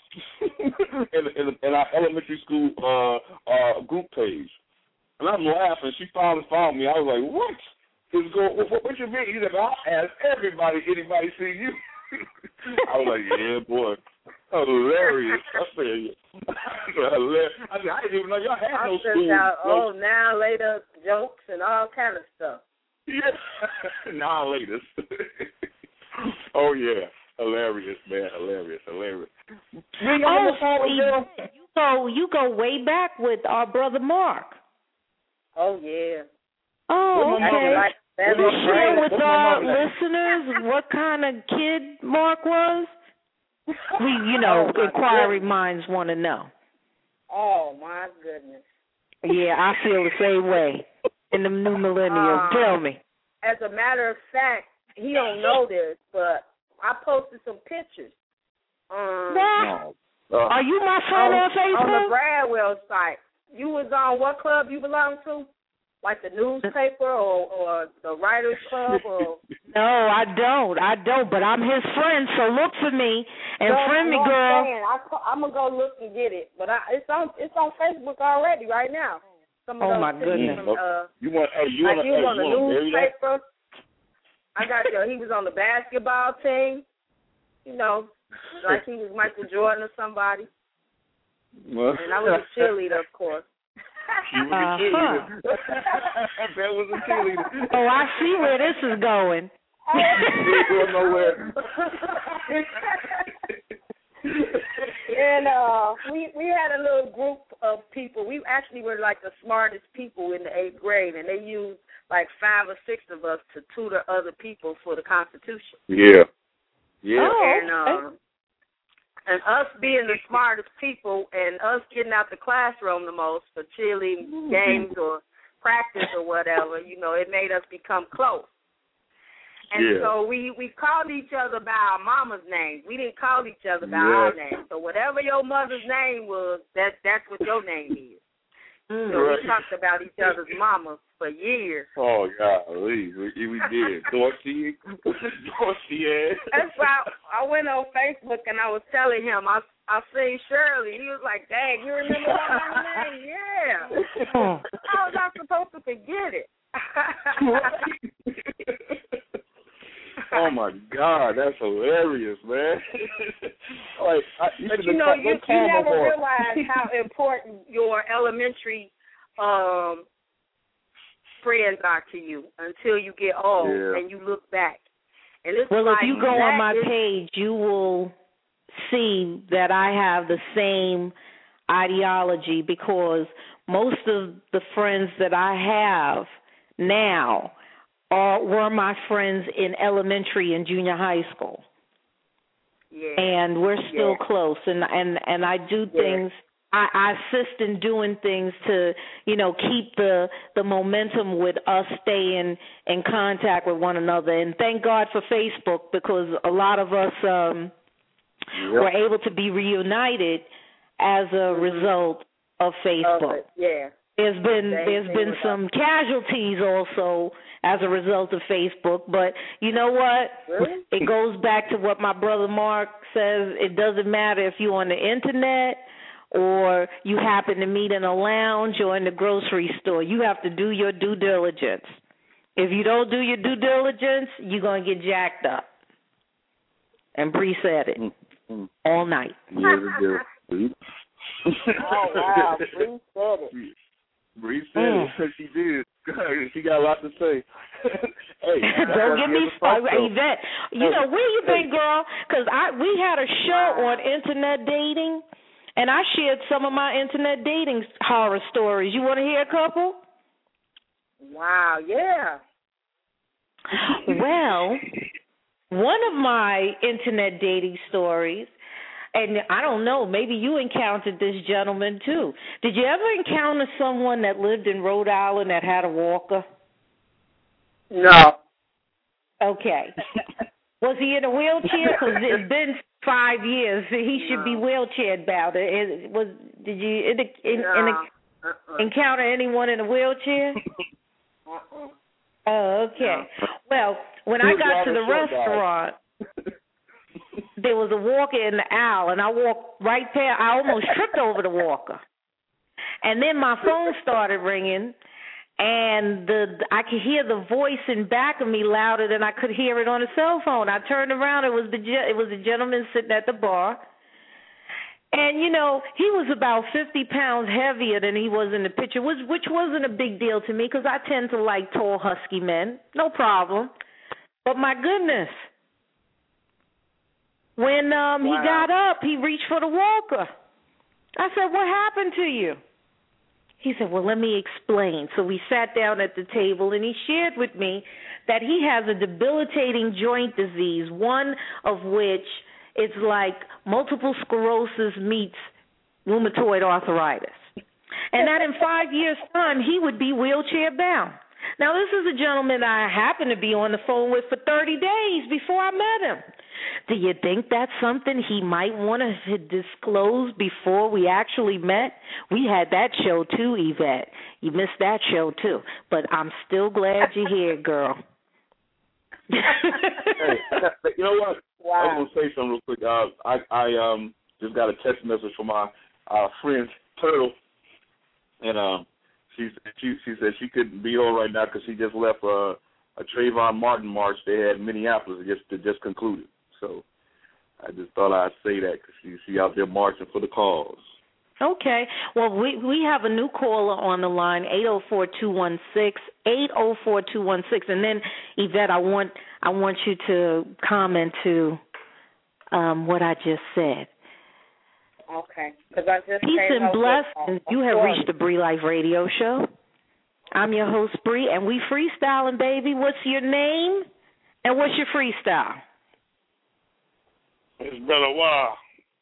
in our elementary school group page. And I'm laughing. She finally found me. I was like, what? He was going, what you mean? He said, I'll ask anybody see you. I was like, yeah, boy. That was hilarious. I said, I didn't even know y'all had no school. Now later jokes and all kind of stuff. Yeah. Now later. Oh, yeah. Hilarious, man. Hilarious. You go way back with our brother Mark. Oh, yeah. Oh, okay. Can you share with our listeners what kind of kid Mark was? Inquiring minds want to know. Oh, my goodness. Yeah, I feel the same way in the new millennium. Tell me. As a matter of fact, he don't know this, but I posted some pictures. Are you my friend on Facebook? On the Bradwell site. You was on what club you belong to? Like the newspaper or the writers club? Or? No, I don't. But I'm his friend, so look for me and friend me, girl. I'm gonna go look and get it, but it's on Facebook already right now. Oh my goodness! You want the newspaper? I got you. He was on the basketball team. Like he was Michael Jordan or somebody. And I was a cheerleader, of course. She was a cheerleader. That was a cheerleader. Oh, I see where this is going. It's going nowhere. And we had a little group of people. We actually were like the smartest people in the 8th grade, and they used like 5 or 6 of us to tutor other people for the Constitution. Yeah. And us being the smartest people and us getting out the classroom the most for cheerleading games or practice or whatever, it made us become close. And so we called each other by our mama's name. We didn't call each other by our name. So whatever your mother's name was, that's what your name is. So we talked about each other's mamas for years. Oh, golly, we did. Dorsey. That's why I went on Facebook and I was telling him, I seen Shirley. He was like, dang, you remember my mama's name? Yeah. How was I supposed to forget it? Oh, my God, that's hilarious, man. You never realize how important your elementary friends are to you until you get old and you look back. And if you go on my page, you will see that I have the same ideology because most of the friends that I have now were my friends in elementary and junior high school. Yeah. And we're still close. And I do things, I assist in doing things to, keep the momentum with us staying in contact with one another. And thank God for Facebook because a lot of us were able to be reunited as a result of Facebook. There's been some casualties also as a result of Facebook, but you know what? Really? It goes back to what my brother Mark says. It doesn't matter if you're on the internet or you happen to meet in a lounge or in the grocery store. You have to do your due diligence. If you don't do your due diligence, you're going to get jacked up. And Bree said it all night. Oh, wow. Bree said it. Bree said it. She did. She got a lot to say. Hey, don't get me started, Yvette. Where you been, girl? Because we had a show on internet dating, and I shared some of my internet dating horror stories. You want to hear a couple? Wow, yeah. Well, one of my internet dating stories, and I don't know, maybe you encountered this gentleman too. Did you ever encounter someone that lived in Rhode Island that had a walker? No. Okay. Was he in a wheelchair? Because it's been 5 years. He should be wheelchair bound. Did you encounter anyone in a wheelchair? Oh, okay. Well, when I got to the restaurant, there was a walker in the aisle, and I walked right past. I almost tripped over the walker. And then my phone started ringing, and I could hear the voice in back of me louder than I could hear it on the cell phone. I turned around. It was the gentleman sitting at the bar. And, he was about 50 pounds heavier than he was in the picture, which wasn't a big deal to me because I tend to like tall, husky men. No problem. But my goodness, when he got up, he reached for the walker. I said, what happened to you? He said, well, let me explain. So we sat down at the table, and he shared with me that he has a debilitating joint disease, one of which is like multiple sclerosis meets rheumatoid arthritis. And that in 5 years' time, he would be wheelchair bound. Now, this is a gentleman I happened to be on the phone with for 30 days before I met him. Do you think that's something he might want to disclose before we actually met? We had that show too, Yvette. You missed that show too. But I'm still glad you're here, girl. Hey, you know what? Wow. I was going to say something real quick. I just got a text message from my friend Turtle, and she said she couldn't be on right now because she just left a Trayvon Martin march they had in Minneapolis just concluded. So I just thought I'd say that because she out there marching for the cause. Okay. Well, we have a new caller on the line, 804-216, 804-216. And then, Yvette, I want you to comment to what I just said. Okay. Because I just Peace and blessings. You have reached the Bree Life Radio Show. I'm your host, Bree, and we freestyling, baby. What's your name and what's your freestyle? It's been a while.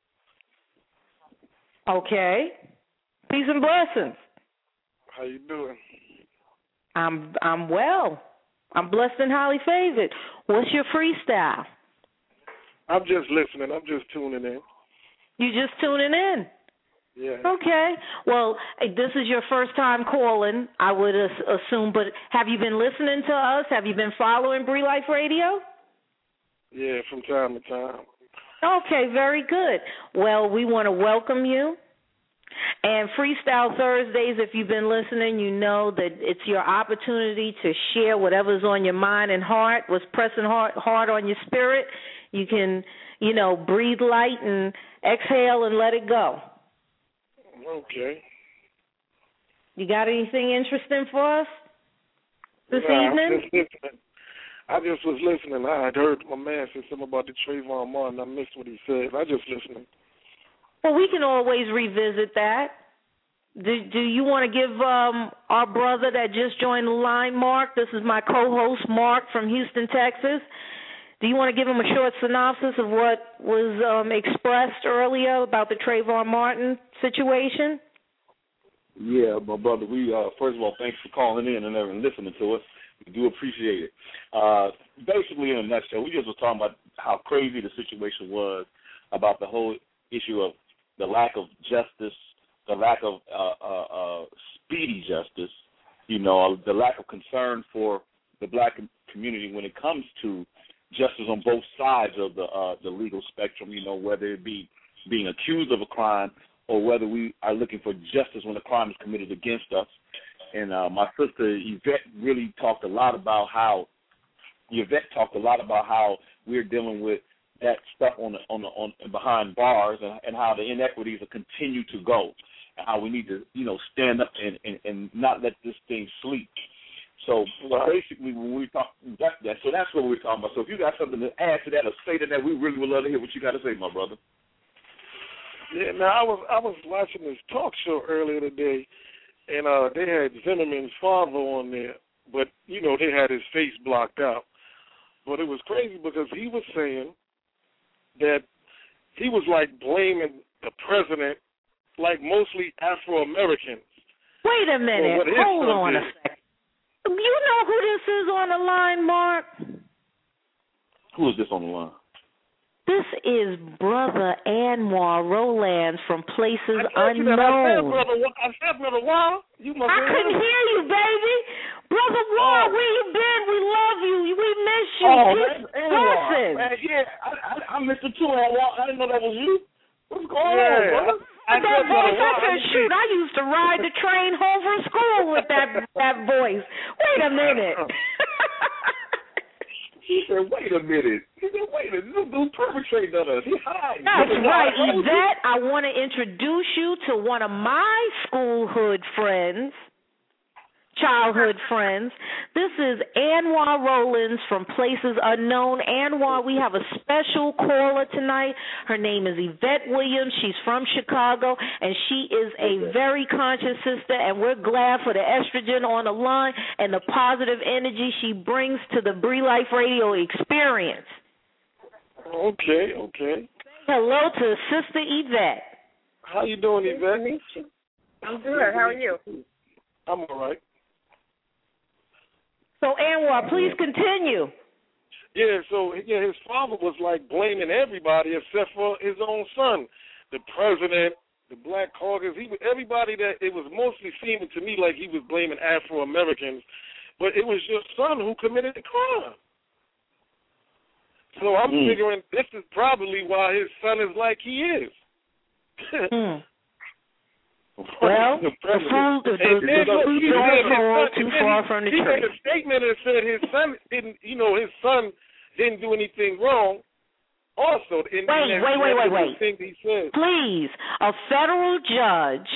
Okay. Peace and blessings. How you doing? I'm well. I'm blessed and highly favored. What's your freestyle? I'm just listening. I'm just tuning in. You just tuning in? Yeah. Okay. Well, this is your first time calling, I would assume, but have you been listening to us? Have you been following Bree Life Radio? Yeah, from time to time. Okay, very good. Well, we want to welcome you. And Freestyle Thursdays, if you've been listening, you know that it's your opportunity to share whatever's on your mind and heart, what's pressing hard on your spirit. You can, breathe light and exhale and let it go. Okay. You got anything interesting for us this evening? I just was listening. I had heard my man say something about the Trayvon Martin. I missed what he said. I just listening. Well, we can always revisit that. Do you want to give our brother that just joined the line, Mark? This is my co-host, Mark, from Houston, Texas. Do you want to give him a short synopsis of what was expressed earlier about the Trayvon Martin situation? Yeah, my brother, we first of all, thanks for calling in and listening to us. We do appreciate it. Basically, in a nutshell, we just were talking about how crazy the situation was, about the whole issue of the lack of justice, the lack of speedy justice, the lack of concern for the black community when it comes to justice on both sides of the legal spectrum, whether it be being accused of a crime or whether we are looking for justice when a crime is committed against us. And my sister Yvette really talked a lot about how we're dealing with that stuff on behind bars and how the inequities will continue to go, and how we need to stand up and not let this thing sleep. So basically, when we talk so that's what we're talking about. So if you got something to add to that or say to that, we really would love to hear what you got to say, my brother. Yeah. Now I was watching this talk show earlier today, and they had Zimmerman's father on there, but they had his face blocked out. But it was crazy because he was saying that he was like blaming the president, like mostly Afro-Americans. Wait a minute. Hold on a second. You know who this is on the line, Mark? Who is this on the line? This is Brother Anwar Roland from Places Unknown. I said Brother War. I couldn't hear you, baby. Brother War, where you been? We love you. We miss you. Yeah, I missed it too, Anwar. I didn't know that was you. What's going on, brother? That voice, I said, shoot, I used to ride the train home from school with that voice. Wait a minute. He said, wait a minute. This dude's perpetrating on us. He's hiding. That's right, Yvette. I want to introduce you to one of my schoolhood friends. childhood friends. This is Anwar Rollins from Places Unknown. Anwar, we have a special caller tonight. Her name is Yvette Williams. She's from Chicago, and she is a very conscious sister, and we're glad for the estrogen on the line and the positive energy she brings to the Bree Life Radio experience. Okay. Hello to Sister Yvette. How you doing, Yvette? I'm good. How are you? I'm all right. So, Anwar, please continue. Yeah, his father was like blaming everybody except for his own son, the president, the Black Caucus. Everybody that it was mostly seeming to me like he was blaming Afro-Americans, but it was your son who committed the crime. So I'm figuring this is probably why his son is like he is. Well, the food too far from the tree. He made a statement and said his son didn't do anything wrong. Also, wait. Thing he said. Please, a federal judge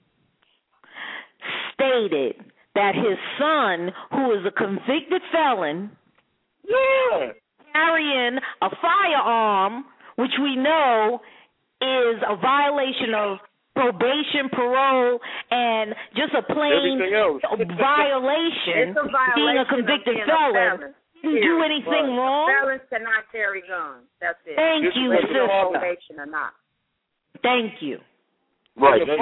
stated that his son, who is a convicted felon, carrying a firearm, which we know is a violation of probation, parole, and just a plain violation, being a convicted felon. Didn't do anything wrong. Felons cannot carry guns. That's it. Thank you, sister. Probation or not. Thank you. Right, the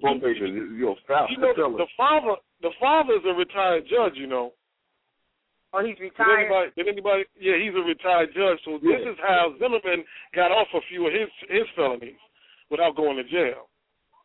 father is a retired judge, you know. Oh, he's retired? Did anybody? Yeah, he's a retired judge. So this is how Zimmerman got off a few of his felonies without going to jail.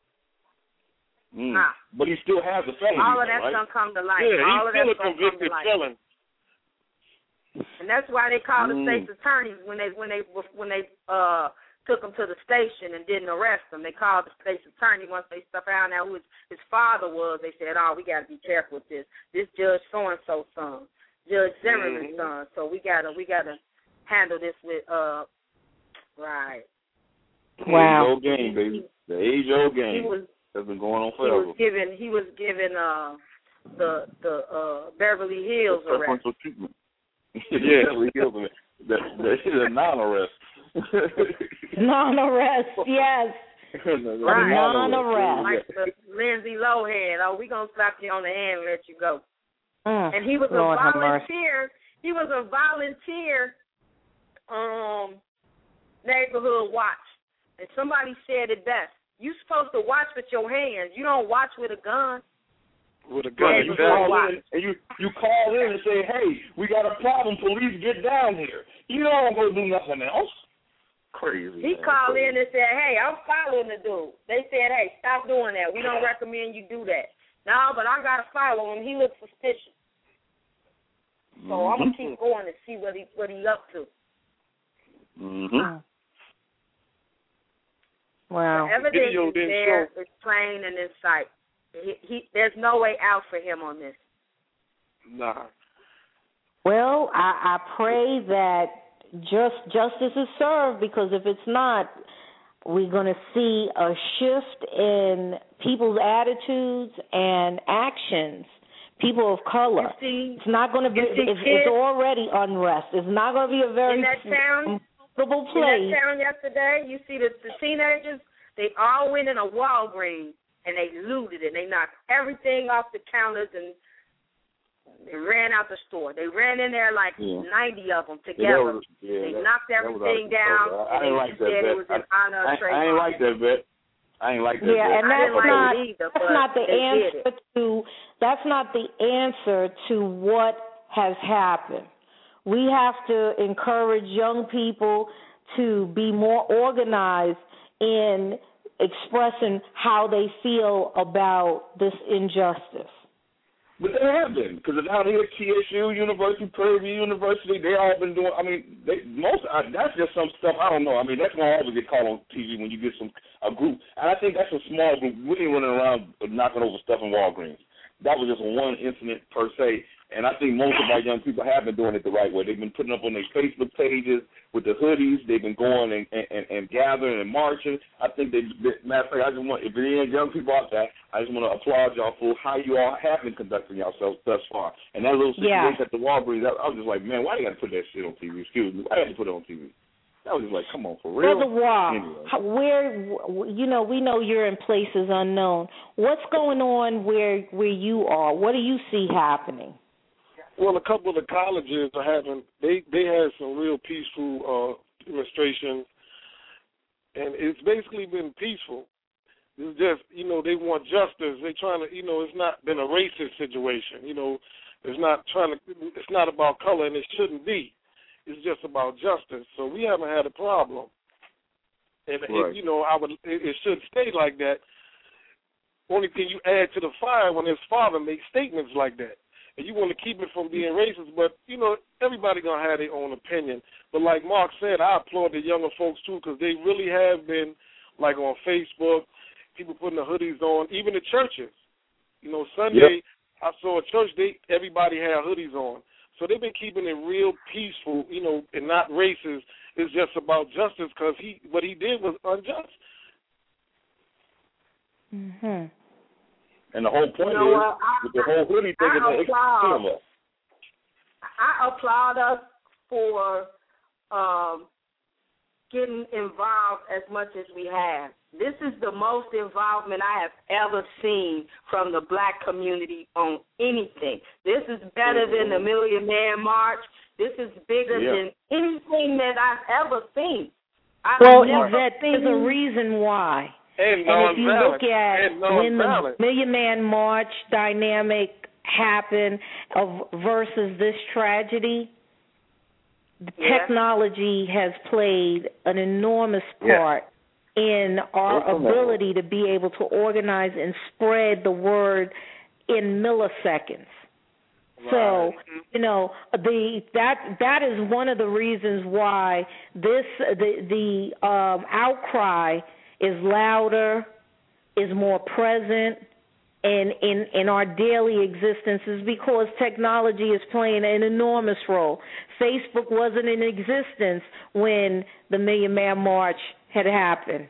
But he still has a felony. All of that's gonna come to light. Yeah, he's still a convicted felon. And that's why they called the state's attorneys when they took him to the station and didn't arrest him. They called the state's attorney once they found out who his father was. They said, "Oh, we got to be careful with this. This Judge so and so son, Judge Zimmerman's son. So we gotta handle this with right." Wow. The age-old game, baby. The age-old game. Has been going on forever. He was given the Beverly Hills arrest. Treatment. Beverly Hills arrest. That is a non-arrest. Non-arrest, yes. Right. Non-arrest. Like the Lindsay Lohan. Oh, we gonna slap you on the hand and let you go. And he was Lord a volunteer. He was a volunteer neighborhood watch. And somebody said it best. You're supposed to watch with your hands. You don't watch with a gun. With a gun, you call in and say, "Hey, we got a problem. Police, get down here." You don't go do nothing else. Crazy. He called in and said, "Hey, I'm following the dude." They said, "Hey, stop doing that. We don't recommend you do that." No, but I gotta follow him. He looks suspicious. So I'm gonna keep going to see what he up to. Wow. The evidence is there. It's plain and in sight. There's no way out for him on this. Nah. Well, I pray that justice is served, because if it's not, we're going to see a shift in people's attitudes and actions. People of color. It's not going to be. It's already unrest. It's not going to be a very comfortable place. In that town yesterday, you see the teenagers. They all went in a Walgreens and they looted it. They knocked everything off the counters and they ran out the store. They ran in there like 90 of them together. They knocked everything down. I ain't like that, it was in honor of Trayvon. I ain't like that, Bet. I ain't like that. Yeah, and that's not the answer to what has happened. We have to encourage young people to be more organized in expressing how they feel about this injustice. But they have been, because down here at TSU, University, Prairie View University, they all been doing. I mean, that's just some stuff. I don't know. I mean, that's going to always get caught on TV when you get a group, and I think that's a small group. We ain't running around knocking over stuff in Walgreens. That was just one incident per se, And I think most of our young people have been doing it the right way. They've been putting up on their Facebook pages with the hoodies. They've been going and gathering and marching. I think matter of fact, I just want, if there are any young people out there, I just want to applaud y'all for how you all have been conducting yourselves thus far. And that little situation at the Walgreens, I was just like, man, why do you got to put that shit on TV? Excuse me, I had to put it on TV. I was just like, come on, for real? Brother Wah, anyway. where, we know you're in places unknown. What's going on where you are? What do you see happening? Well, a couple of the colleges are having, they had some real peaceful demonstrations, and it's basically been peaceful. It's just, they want justice. They trying to, it's not been a racist situation. It's not about color, and it shouldn't be. It's just about justice. So we haven't had a problem. And, right. It should stay like that. Only thing you add to the fire when his father makes statements like that. And you want to keep it from being racist, but, everybody going to have their own opinion. But like Mark said, I applaud the younger folks, too, because they really have been, like on Facebook, people putting the hoodies on, even the churches. Sunday, I saw a church, everybody had hoodies on. So they've been keeping it real peaceful, and not racist. It's just about justice because what he did was unjust. Mm-hmm. And the whole point is, with the whole hoodie thing, I applaud us for getting involved as much as we have. This is the most involvement I have ever seen from the black community on anything. This is better than the Million Man March. This is bigger than anything that I've ever seen. Yvette, there's a reason why. And if you look at when the Million Man March dynamic happened versus this tragedy, technology has played an enormous part in our ability to be able to organize and spread the word in milliseconds. Right. So, that is one of the reasons why the outcry is louder, is more present in our daily existence, is because technology is playing an enormous role. Facebook wasn't in existence when the Million Man March had happened.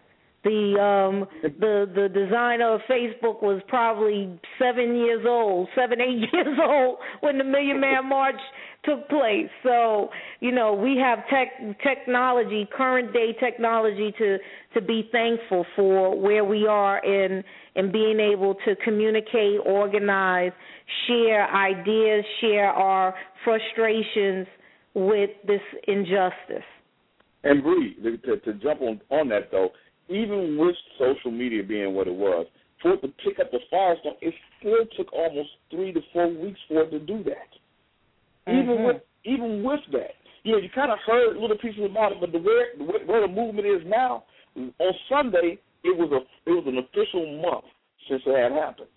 The designer of Facebook was probably 7, 8 years old when the Million Man March took place. So, we have technology, current day technology to be thankful for where we are in being able to communicate, organize, share ideas, share our frustrations with this injustice. And Bree, to jump on that though, even with social media being what it was, for it to pick up the firestorm, it still took almost 3 to 4 weeks for it to do that. Mm-hmm. Even with that, you kind of heard little pieces about it, but where the movement is now, on Sunday it was an official month since it had happened.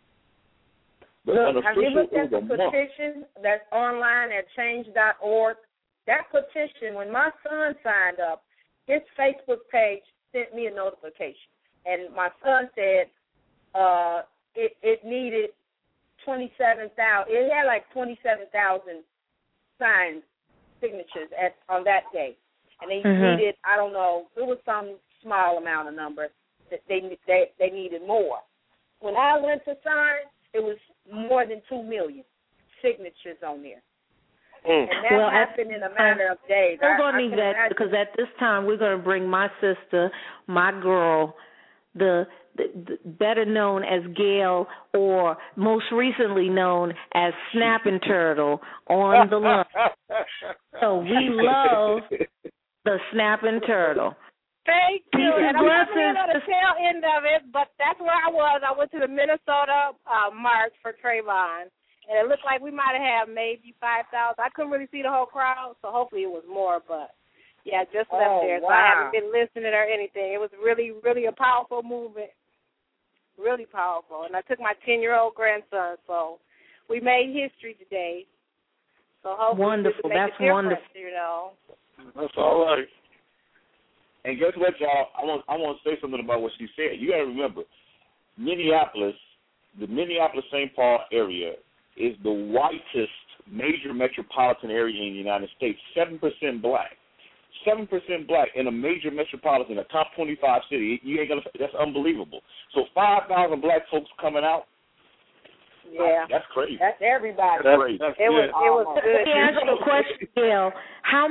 Have you looked at the petition that's online at change.org? That petition, when my son signed up, his Facebook page sent me a notification, and my son said it needed 27,000. It had like 27,000 signed signatures on that day, and they needed, I don't know, it was some small amount of number that they needed more. When I went to sign, it was more than 2 million signatures on there. And that happened in a matter of days. Hold on, Yvette, because at this time we're going to bring my sister, my girl, the better known as Gail, or most recently known as Snapping Turtle, on the line. So we love the Snapping Turtle. Thank you. And I'm coming on the tail end of it, but that's where I was. I went to the Minnesota March for Trayvon. And it looked like we might have maybe 5,000. I couldn't really see the whole crowd, so hopefully it was more. But, yeah, just left there. So I haven't been listening or anything. It was really, really a powerful movement, really powerful. And I took my 10-year-old grandson, so we made history today. So hopefully wonderful. That's wonderful. That's all right. And guess what, y'all? I want to say something about what she said. You got to remember, the Minneapolis-St. Paul area is the whitest major metropolitan area in the United States, 7% black. 7% black in a major metropolitan, a top 25 city. You ain't gonna. That's unbelievable. So 5,000 black folks coming out. Yeah, that's crazy. That's everybody. That's crazy. It was good. Let me ask you a question, Gail. How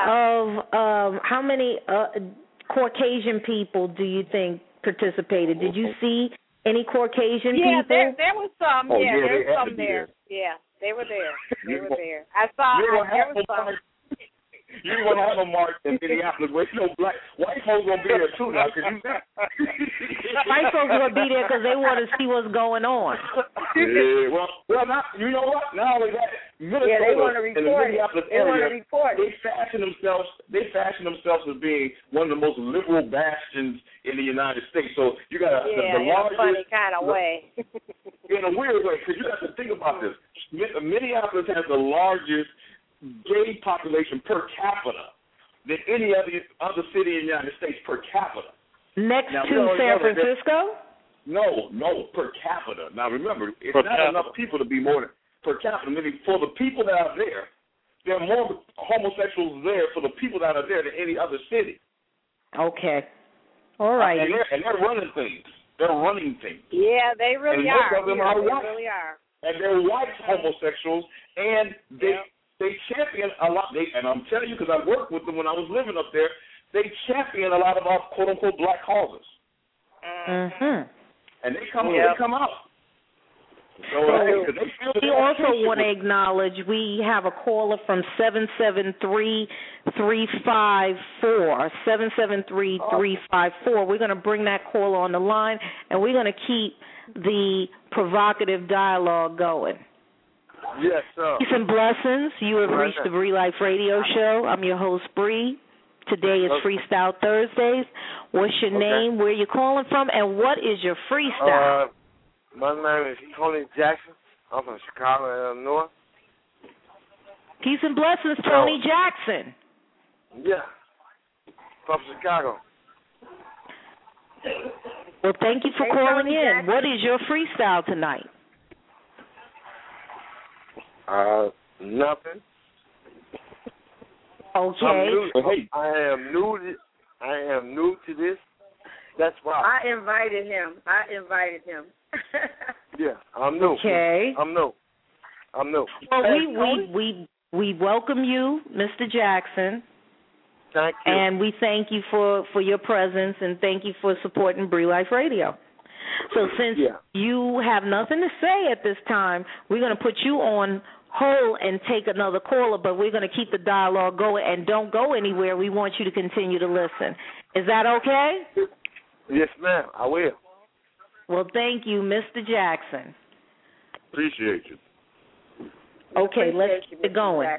many Caucasian people do you think participated? Did you see any Caucasian people? Yeah, there was some. Oh, there was they some there. Yeah, they were there. I saw. There was some. You ain't gonna have a march in Minneapolis where white folks gonna be there too now. White folks gonna be there because they want to see what's going on. Yeah, well, now you know what? Not only that, Minnesota they want to report. And the Minneapolis area, They fashion themselves as being one of the most liberal bastions in the United States. So you got the largest, in a funny kind of way. In a weird way, because you got to think about this. Minneapolis has the largest gay population per capita than any other city in the United States per capita. Next to San Francisco? No, per capita. Now remember, it's not enough people to be more than per capita. Meaning for the people that are there are more homosexuals there for the people that are there than any other city. Okay. All right. And they're running things. They're running things. Yeah, they really and are. Most of them are white. They really are. And they're white homosexuals, and they champion a lot. And I'm telling you, because I worked with them when I was living up there, they champion a lot of our quote-unquote black causes. Mm-hmm. And they come out. So we also want to acknowledge we have a caller from 773-354. 773-354. We're going to bring that caller on the line, and we're going to keep the provocative dialogue going. Yes, sir. Peace and blessings. You have reached the Bree Life Radio Show. I'm your host, Bree. Today is Freestyle Thursdays. What's your name, where you calling from, and what is your freestyle? My name is Tony Jackson. I'm from Chicago, Illinois. Peace and blessings, Tony Jackson. Yeah, from Chicago. Well, thank you for calling in. What is your freestyle tonight? Nothing. Okay. I am new to this. That's why. I invited him. Yeah, I'm new. Okay. I'm new. Well, we welcome you, Mr. Jackson. Thank you. And we thank you for your presence, and thank you for supporting Bree Life Radio. So since you have nothing to say at this time, we're going to put you on hold and take another caller, but we're going to keep the dialogue going, and don't go anywhere. We want you to continue to listen. Is that okay? Yes, ma'am. I will. Well, thank you, Mr. Jackson. Appreciate you. Okay, let's keep it going.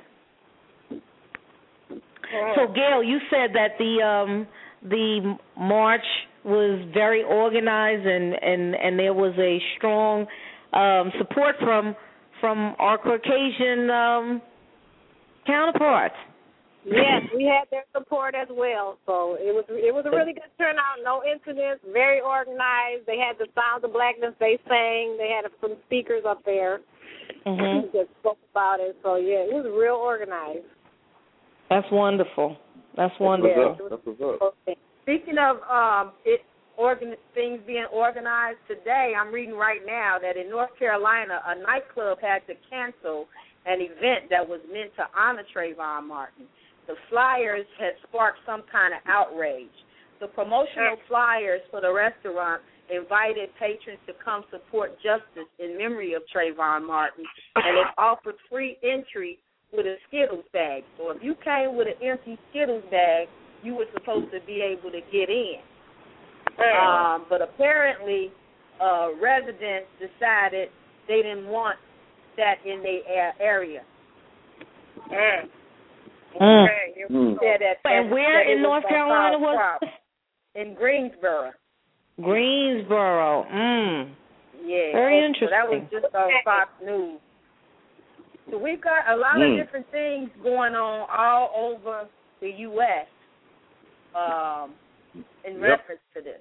So, Gail, you said that the march was very organized and there was a strong support from our Caucasian counterparts. Yes, we had their support as well. So it was a really good turnout. No incidents. Very organized. They had the Sounds of Blackness. They sang. They had some speakers up there that spoke about it. So yeah, it was real organized. That's wonderful. That's wonderful. Yeah, speaking of things being organized today, I'm reading right now that in North Carolina, a nightclub had to cancel an event that was meant to honor Trayvon Martin. The flyers had sparked some kind of outrage. The promotional flyers for the restaurant invited patrons to come support justice in memory of Trayvon Martin, and it offered free entry with a Skittles bag. So if you came with an empty Skittles bag, you were supposed to be able to get in. But apparently, residents decided they didn't want that in their area. And where in North Carolina was this? In Greensboro. Greensboro. Yeah. Very interesting. So that was just on Fox News. So we've got a lot of different things going on all over the U.S. In reference to this.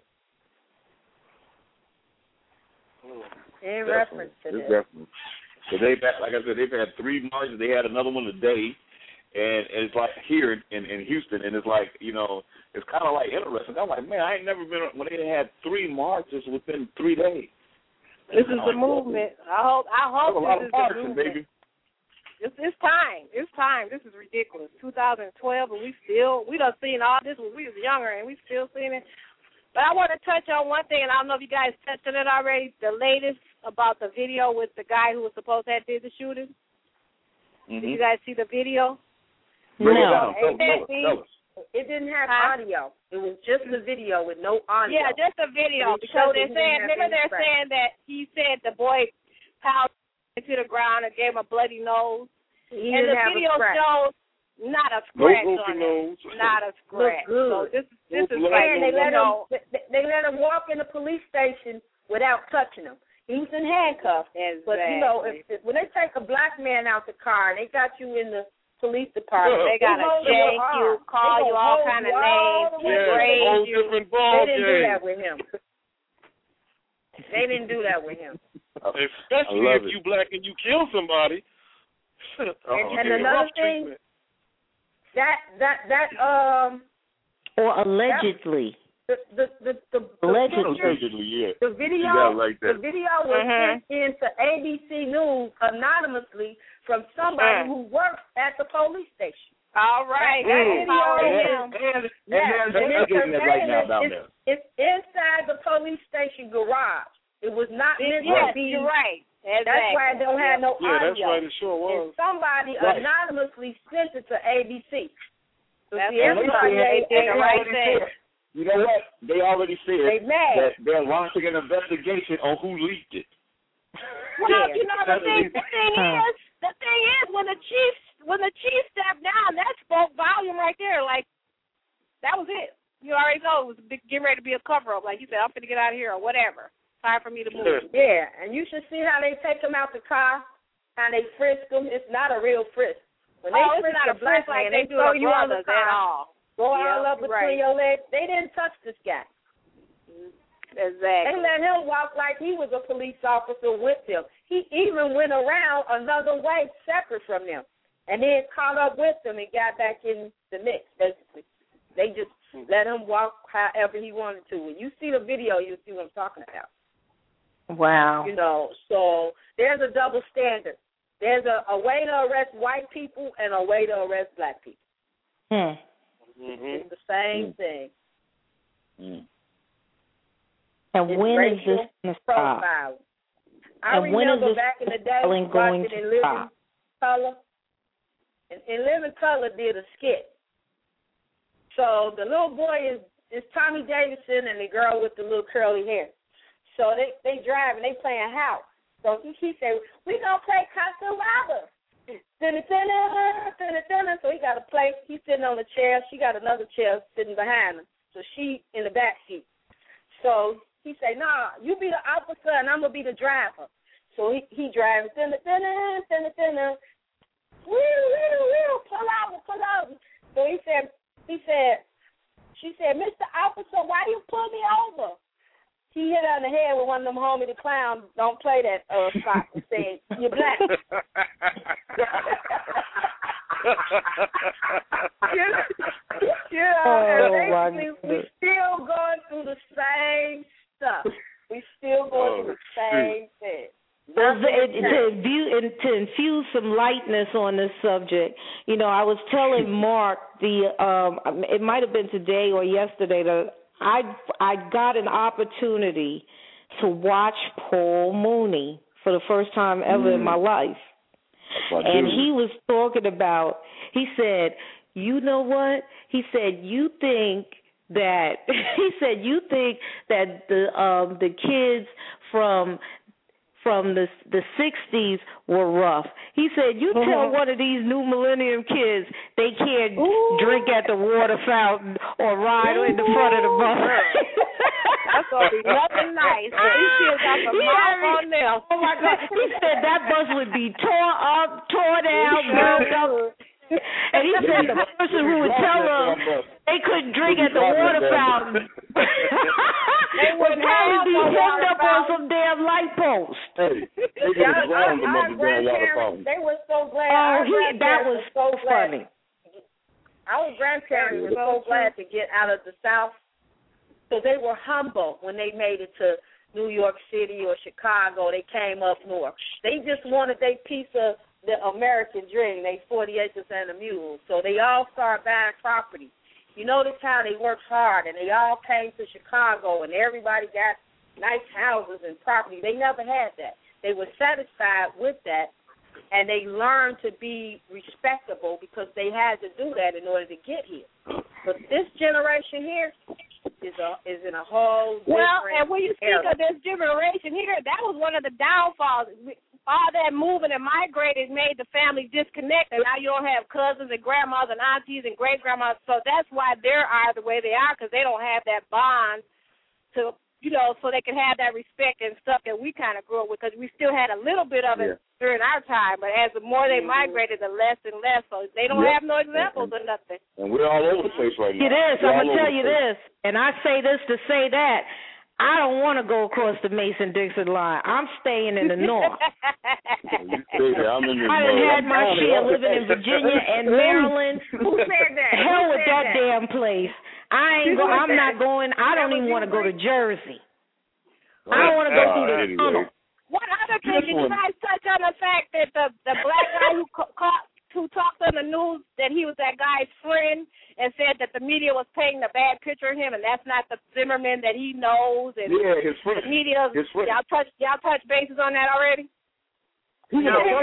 So they've had, like I said, they've had 3 marches. They had another one today, and it's like here in Houston, and it's like, you know, it's kind of like interesting. I'm like, man, I ain't never been when they had 3 marches within 3 days. This is the movement. I hope this is the movement. Baby. It's time. It's time. This is ridiculous. 2012, and we done seen all this when we was younger, and we still seeing it. But I want to touch on one thing, and I don't know if you guys touched on it already. The latest about the video with the guy who was supposed to have did the shooting. Mm-hmm. Did you guys see the video? No. It didn't have audio. It was just the video with no audio. Yeah, just a video. Because they're saying that he said the boy pounded into the ground and gave him a bloody nose. And the video shows not a scratch on him. Not a scratch. So this is like, they let him walk in the police station without touching him. He was in handcuffs. Exactly. But, you know, if when they take a black man out the car and they got you in the police department, they got to check you, call you all kind of names, grade you. They didn't do that with him. They didn't do that with him. Especially if you black and you kill somebody. And another thing, or allegedly. Allegedly, yeah. The video was sent into ABC News anonymously from somebody who works at the police station. All right. It's inside the police station garage. It was not meant to be. You're right. Exactly. That's why it don't have no audio. Yeah, that's right. It sure was. And somebody anonymously sent it to ABC. So that's you know what? They already said that they're launching an investigation on who leaked it. Well, you know, the thing is, when the chief stepped down, that spoke volume right there. Like, that was it. You already know it was getting ready to be a cover-up. Like you said, I'm finna get out of here or whatever. Time for me to move. Yeah, and you should see how they take him out the car, how they frisk him. It's not a real frisk. When they frisk a black man, they throw you on the car, go all up between your legs. They didn't touch this guy. Exactly. They let him walk like he was a police officer with them. He even went around another way separate from them, and then caught up with them and got back in the mix, basically. They just let him walk however he wanted to. When you see the video, you'll see what I'm talking about. Wow. You know, so there's a double standard. There's a way to arrest white people and a way to arrest black people. It's the same thing. And it's when is this going to stop? I remember back in the day going watching to In Living stop? Color. In Living Color did a skit. So the little boy is Tommy Davidson and the girl with the little curly hair. So they drive and they playing house. So he said, we gonna play Casa Robber. So he got a play. He's sitting on a chair. She got another chair sitting behind him. So she in the back seat. So he said, nah, you be the officer and I'm gonna be the driver. So he drives. Pull over. So she said, Mr. Officer, why you pull me over? He hit her in the head with one of them Homie the Clown, don't play that spot, and said, you're black. We're still going through the same stuff. We're still going through the same thing. To infuse some lightness on this subject, you know, I was telling Mark it might have been today or yesterday that I got an opportunity to watch Paul Mooney for the first time ever in my life. And he was talking about, he said, you know what? He said, you think that the kids from the 60s were rough. He said, you tell one of these new millennium kids they can't drink at the water fountain or ride in the front of the bus. That's going to be nothing nice. These kids got some mouth on them. Oh, my God. He said that bus would be tore up, tore down, burned up. And he said the person who would tell them they couldn't drink at the water fountain. They would probably be hung up on some damn light post. Hey, they could have drowned them up the damn water fountain. They were so glad. That was so funny. Our grandparents were so glad to get out of the South, so they were humble when they made it to New York City or Chicago. They came up north. They just wanted their piece of the American dream, they 40 acres and a mule. So they all started buying property. You notice how they worked hard, and they all came to Chicago, and everybody got nice houses and property. They never had that. They were satisfied with that, and they learned to be respectable because they had to do that in order to get here. But this generation here is in a whole different Well, and when you speak of this generation here, that was one of the downfalls. All that moving and migrating made the family disconnected. Now you don't have cousins and grandmas and aunties and great-grandmas, so that's why they are the way they are, because they don't have that bond to, so they can have that respect and stuff that we kind of grew up with, because we still had a little bit of it during our time, but as the more they migrated, the less and less, so they don't have no examples or nothing. And we're all over the place right now. It is. I'm going to tell you this, and I say this to say that. I don't want to go across the Mason-Dixon line. I'm staying in the north. I'm in the I done had my share living in Virginia and Maryland. Who said that? Hell with that damn place. I'm not going. I don't even want to go to Jersey. I don't want to go through the tunnel. One other thing, did you guys touch on the fact that the black guy who talked on the news that he was that guy's friend and said that the media was painting a bad picture of him, and that's not the Zimmerman that he knows? And his friend. The media, y'all touch bases on that already? He's No, we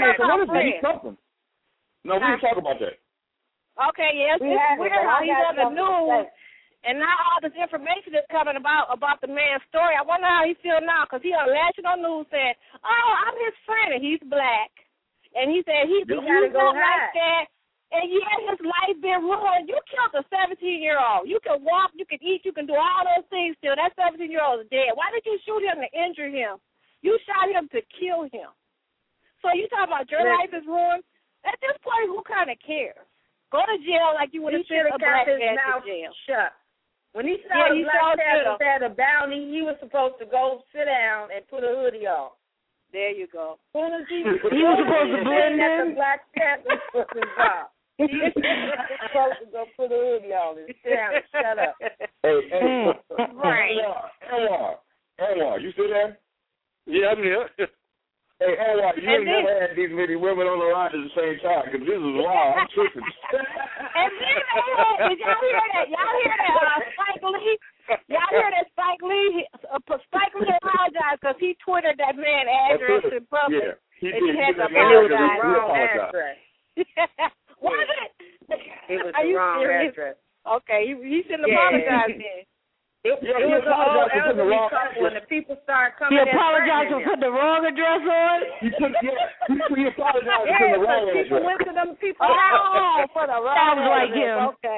didn't talk about that. Okay, yes, it's weird how he's on the news, and now all this information is coming about the man's story. I wonder how he feels now, because he on national news saying, "Oh, I'm his friend, and he's black." And he said he's not like that. And his life been ruined. You killed a 17-year-old. You can walk, you can eat, you can do all those things still. That 17-year-old is dead. Why did you shoot him to injure him? You shot him to kill him. So you talking about your life is ruined? At this point, who kind of cares? Go to jail like you would have sent a black man to jail. Shut. When he saw the black Panthers had a bounty, he was supposed to go sit down and put a hoodie on. There you go. He was supposed to blend in. The Black Panthers was involved. He was supposed to go put a hoodie on and sit down and shut up. Hey, right. Anwar, you still there? Yeah, I'm here. Hey, Anwar, you ain't never had these many women on the line at the same time, because this is wild. I'm tripping. And then, did y'all hear that? Spike Lee? Y'all hear that Spike Lee? Spike Lee apologized because he Twittered that man address in public. Yeah, he and did. He had to apologize. Was it? It was the wrong address. Okay, he shouldn't apologize then. It was an old elderly couple when the people started coming in. He apologized for putting the wrong address on? He apologized for putting the wrong address. People went to them people. Oh, for the wrong Sounds like him. Okay.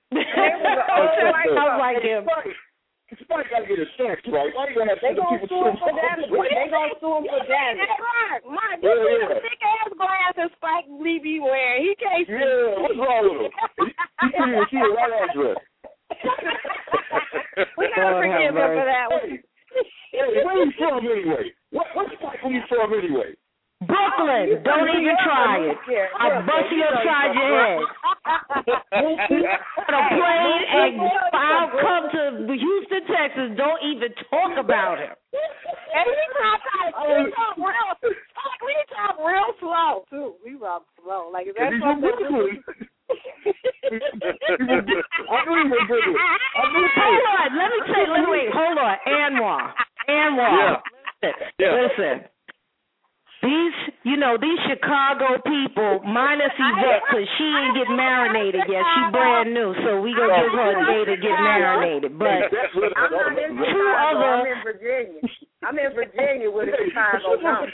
Sounds like him. Spike got to get his stance right. Why you going to have people sue him for damage? They going to sue him for damage. Mark, you see the thick ass glasses Spike Lee be wearing. He can't see. Yeah, what's wrong with him? He can't even see the right address. We gotta forgive him for that one. Hey, where are you from anyway? What's Spike Lee from anyway? Brooklyn. Don't even try it. I'll bust you upside your head. On a plane and I'll come to Houston, Texas. Don't even talk about him. And we talk real slow too. We talk slow. Like is that something? Hold on. Let me say. Wait. Hold on. Anwar. Listen. These Chicago people, minus Yvette, because she ain't get marinated yet. She brand new, so we gonna give her a day to get marinated. But I'm not in Chicago. I'm in Virginia. I'm in Virginia with a Chicago number.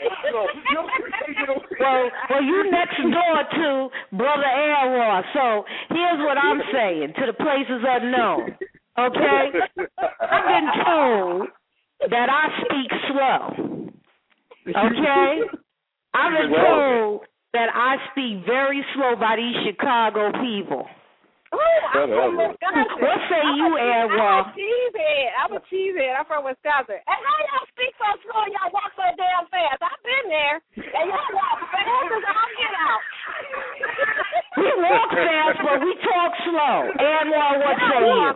Well, you next door to Brother Anwar. So here's what I'm saying to the places unknown. Okay, I've been told that I speak slow. Okay? I've been told that I speak very slow by these Chicago people. What say you, Anwar? I'm a cheesehead. I'm from Wisconsin. And how y'all speak so slow? Y'all walk so damn fast. I've been there. And y'all walk fast as all get out. We walk fast, but we talk slow. Anwar, what say you?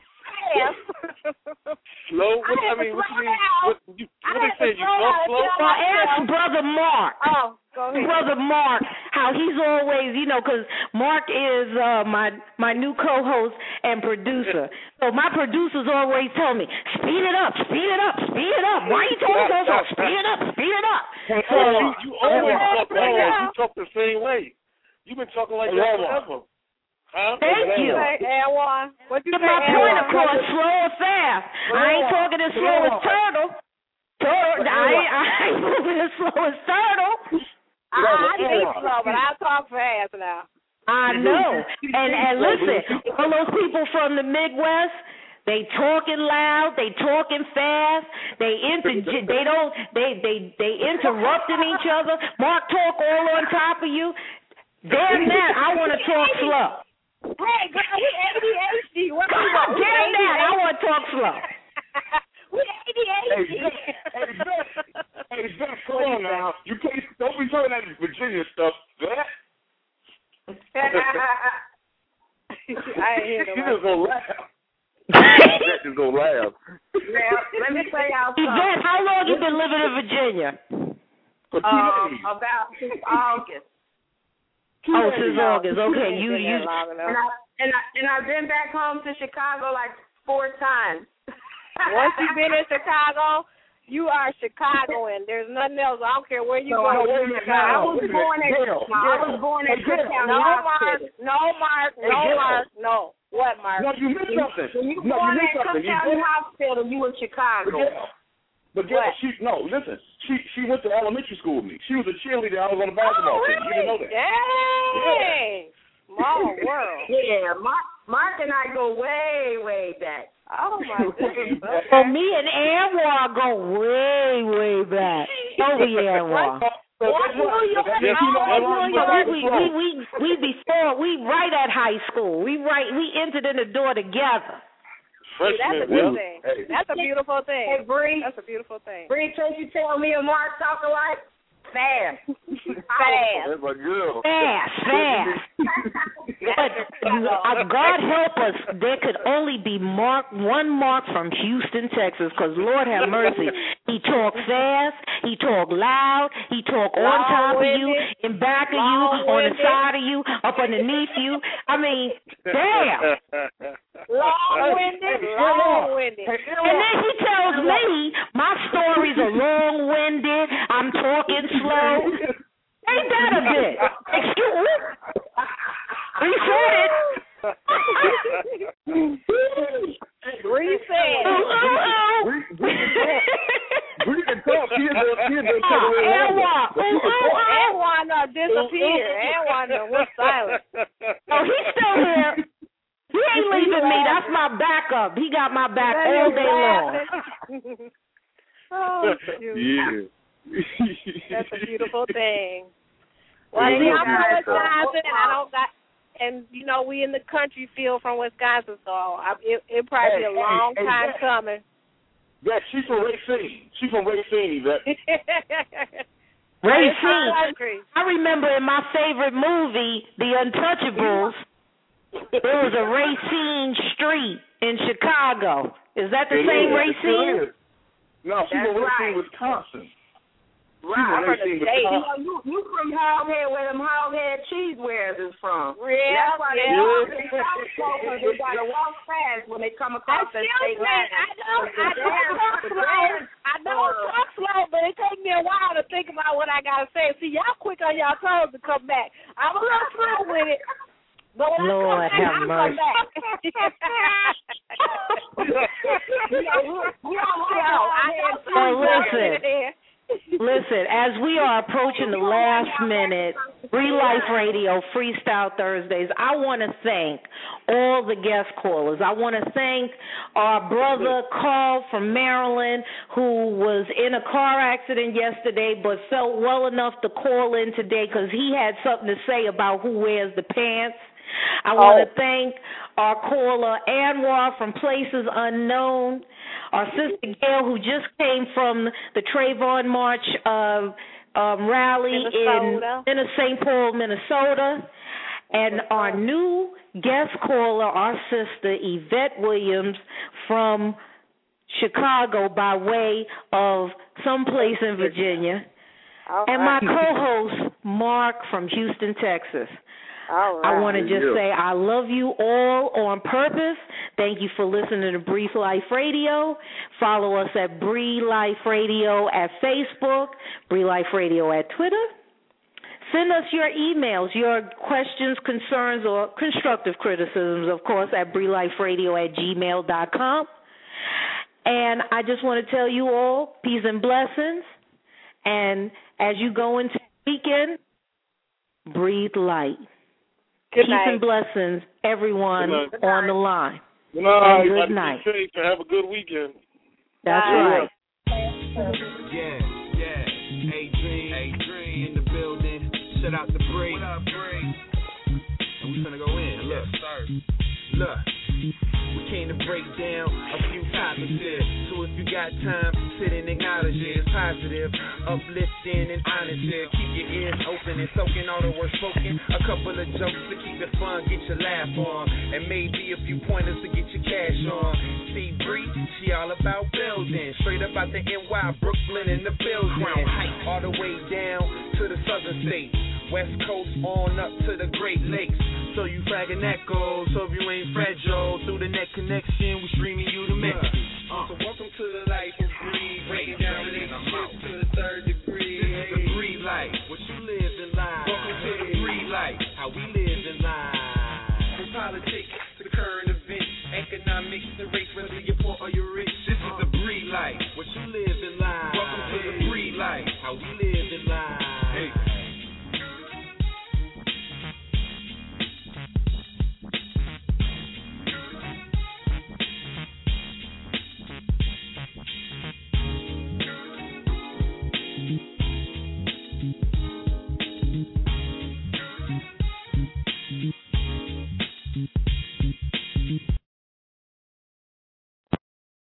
Slow? What do you mean? What they say? You talk slow? Well, ask Brother Mark. Oh, go ahead. Brother Mark, how he's always, because Mark is my new co-host and producer. So my producers always tell me, speed it up, speed it up, speed it up. Why you talking so slow? Speed it up, speed it up. So you always talk that way. You talk the same way. You've been talking like that forever. Huh? Thank you. What you Get my point across, slow or fast. I ain't talking as slow as Turtle. I ain't moving as slow as Turtle. I think slow, but I talk fast now. I know. And listen, all those people from the Midwest, they talking loud, they talking fast, they interrupting each other. Mark talk all on top of you. Damn that, I want to talk slow. Hey, girl, we ADHD. What damn that, I want to talk slow. We ADHD. Hey, Zach, come on now. You can't, don't be talking that Virginia stuff, Zach. I ain't hear the word. Just gonna laugh. Zach just gonna laugh. Now, let me tell y'all something. Yvette, how long you been living in Virginia? For 2 days. About since August. Since August. Okay, you. And I've been back home to Chicago like 4 times. Once you've been in Chicago, you are Chicagoan. There's nothing else. I don't care where you go. I was born in Cooktown. No, Mark. What, Mark? No, you missed something. When you were born in Cooktown Hospital, you were in Chicago. But listen. She went to elementary school with me. She was a cheerleader. I was on the basketball team. You didn't know that? Dang. Small world. Yeah, Mark and I go way, way back. Oh, my goodness. Okay. Well, me and Anwar go way, way back. Over Anwar. We right at high school. We entered in the door together. That's a good thing. That's a beautiful thing. Hey, Bree. That's a beautiful thing. Bree, can't you tell me and Mark talk alike? Fast. That's my girl. Fast. But God help us, there could only be one Mark from Houston, Texas, because Lord have mercy. He talk fast, he talk loud, he talk on top of you, in back of you, on the side of you, up underneath you. I mean, damn. Long-winded. And then he tells me my stories are long-winded, I'm talking slow. Ain't that a bit? Excuse me? Reset it. Reset. Bree can talk. Anwar done disappeared. Anwar done went silent. Oh, he's still here. He ain't leaving me. That's my backup. He got my back all day long. Oh, shoot. Yeah. That's a beautiful thing. Well, see, I'm from Wisconsin, and I don't got, and we in the country feel from Wisconsin, so it probably be a long time coming. Yeah, she's from Racine. She's from Racine, Yvette. Racine. I remember in my favorite movie, The Untouchables, there was a Racine Street in Chicago. Is that the same Racine? No, she's from Racine, Wisconsin. Right. You from Hoghead, where them Hoghead cheese wares is from. Yeah, that's why they gotta walk fast when they come across that state line. I don't talk slow, but it takes me a while to think about what I gotta say. See, y'all quick on y'all toes to come back. I'm a little slow with it. But when Lord have mercy. Listen, as we are approaching the last minute, Free Life Radio, Freestyle Thursdays, I want to thank all the guest callers. I want to thank our brother Carl from Maryland, who was in a car accident yesterday but felt well enough to call in today because he had something to say about who wears the pants. I want to thank our caller, Anwar from Places Unknown, our sister Gail, who just came from the Trayvon March rally in St. Paul, Minnesota, and our new guest caller, our sister Yvette Williams from Chicago by way of someplace in Virginia, and my co-host, Mark from Houston, Texas. I want to just say I love you all on purpose. Thank you for listening to Brief Life Radio. Follow us at Bree Life Radio at Facebook, Bree Life Radio at Twitter. Send us your emails, your questions, concerns, or constructive criticisms, of course, at BreeLifeRadio@gmail.com. And I just want to tell you all, peace and blessings. And as you go into the weekend, breathe light. Good peace night. And blessings, everyone on the line. Good night. And good night. Be safe and have a good weekend. That's right. Yeah. A-Dream in the building. Shout out to Bree. What up, Bree? And we finna go in. Look. We came to break down a few topics here. So if you got time, sit and acknowledge it. It's positive, uplifting, and honest here. Keep your ears open and soaking all the words spoken. A couple of jokes to keep it fun, get your laugh on. And maybe a few pointers to get your cash on. See, Bree, she all about building. Straight up out the NY, Brooklyn in the building. All the way down to the southern states. West Coast on up to the Great Lakes. So you flagging echoes, so if you ain't fragile. Through the net connection, we streaming you the message. So welcome to the life of Bree. Breaking down relationships to the third degree. This is the Bree life, what you live in life. Welcome to the Bree life, how we live in life. From politics to current events, economics to race, whether you're poor or you're rich. This is the Bree life, what you live in life. Welcome to the Bree life, how we live in life. Hey.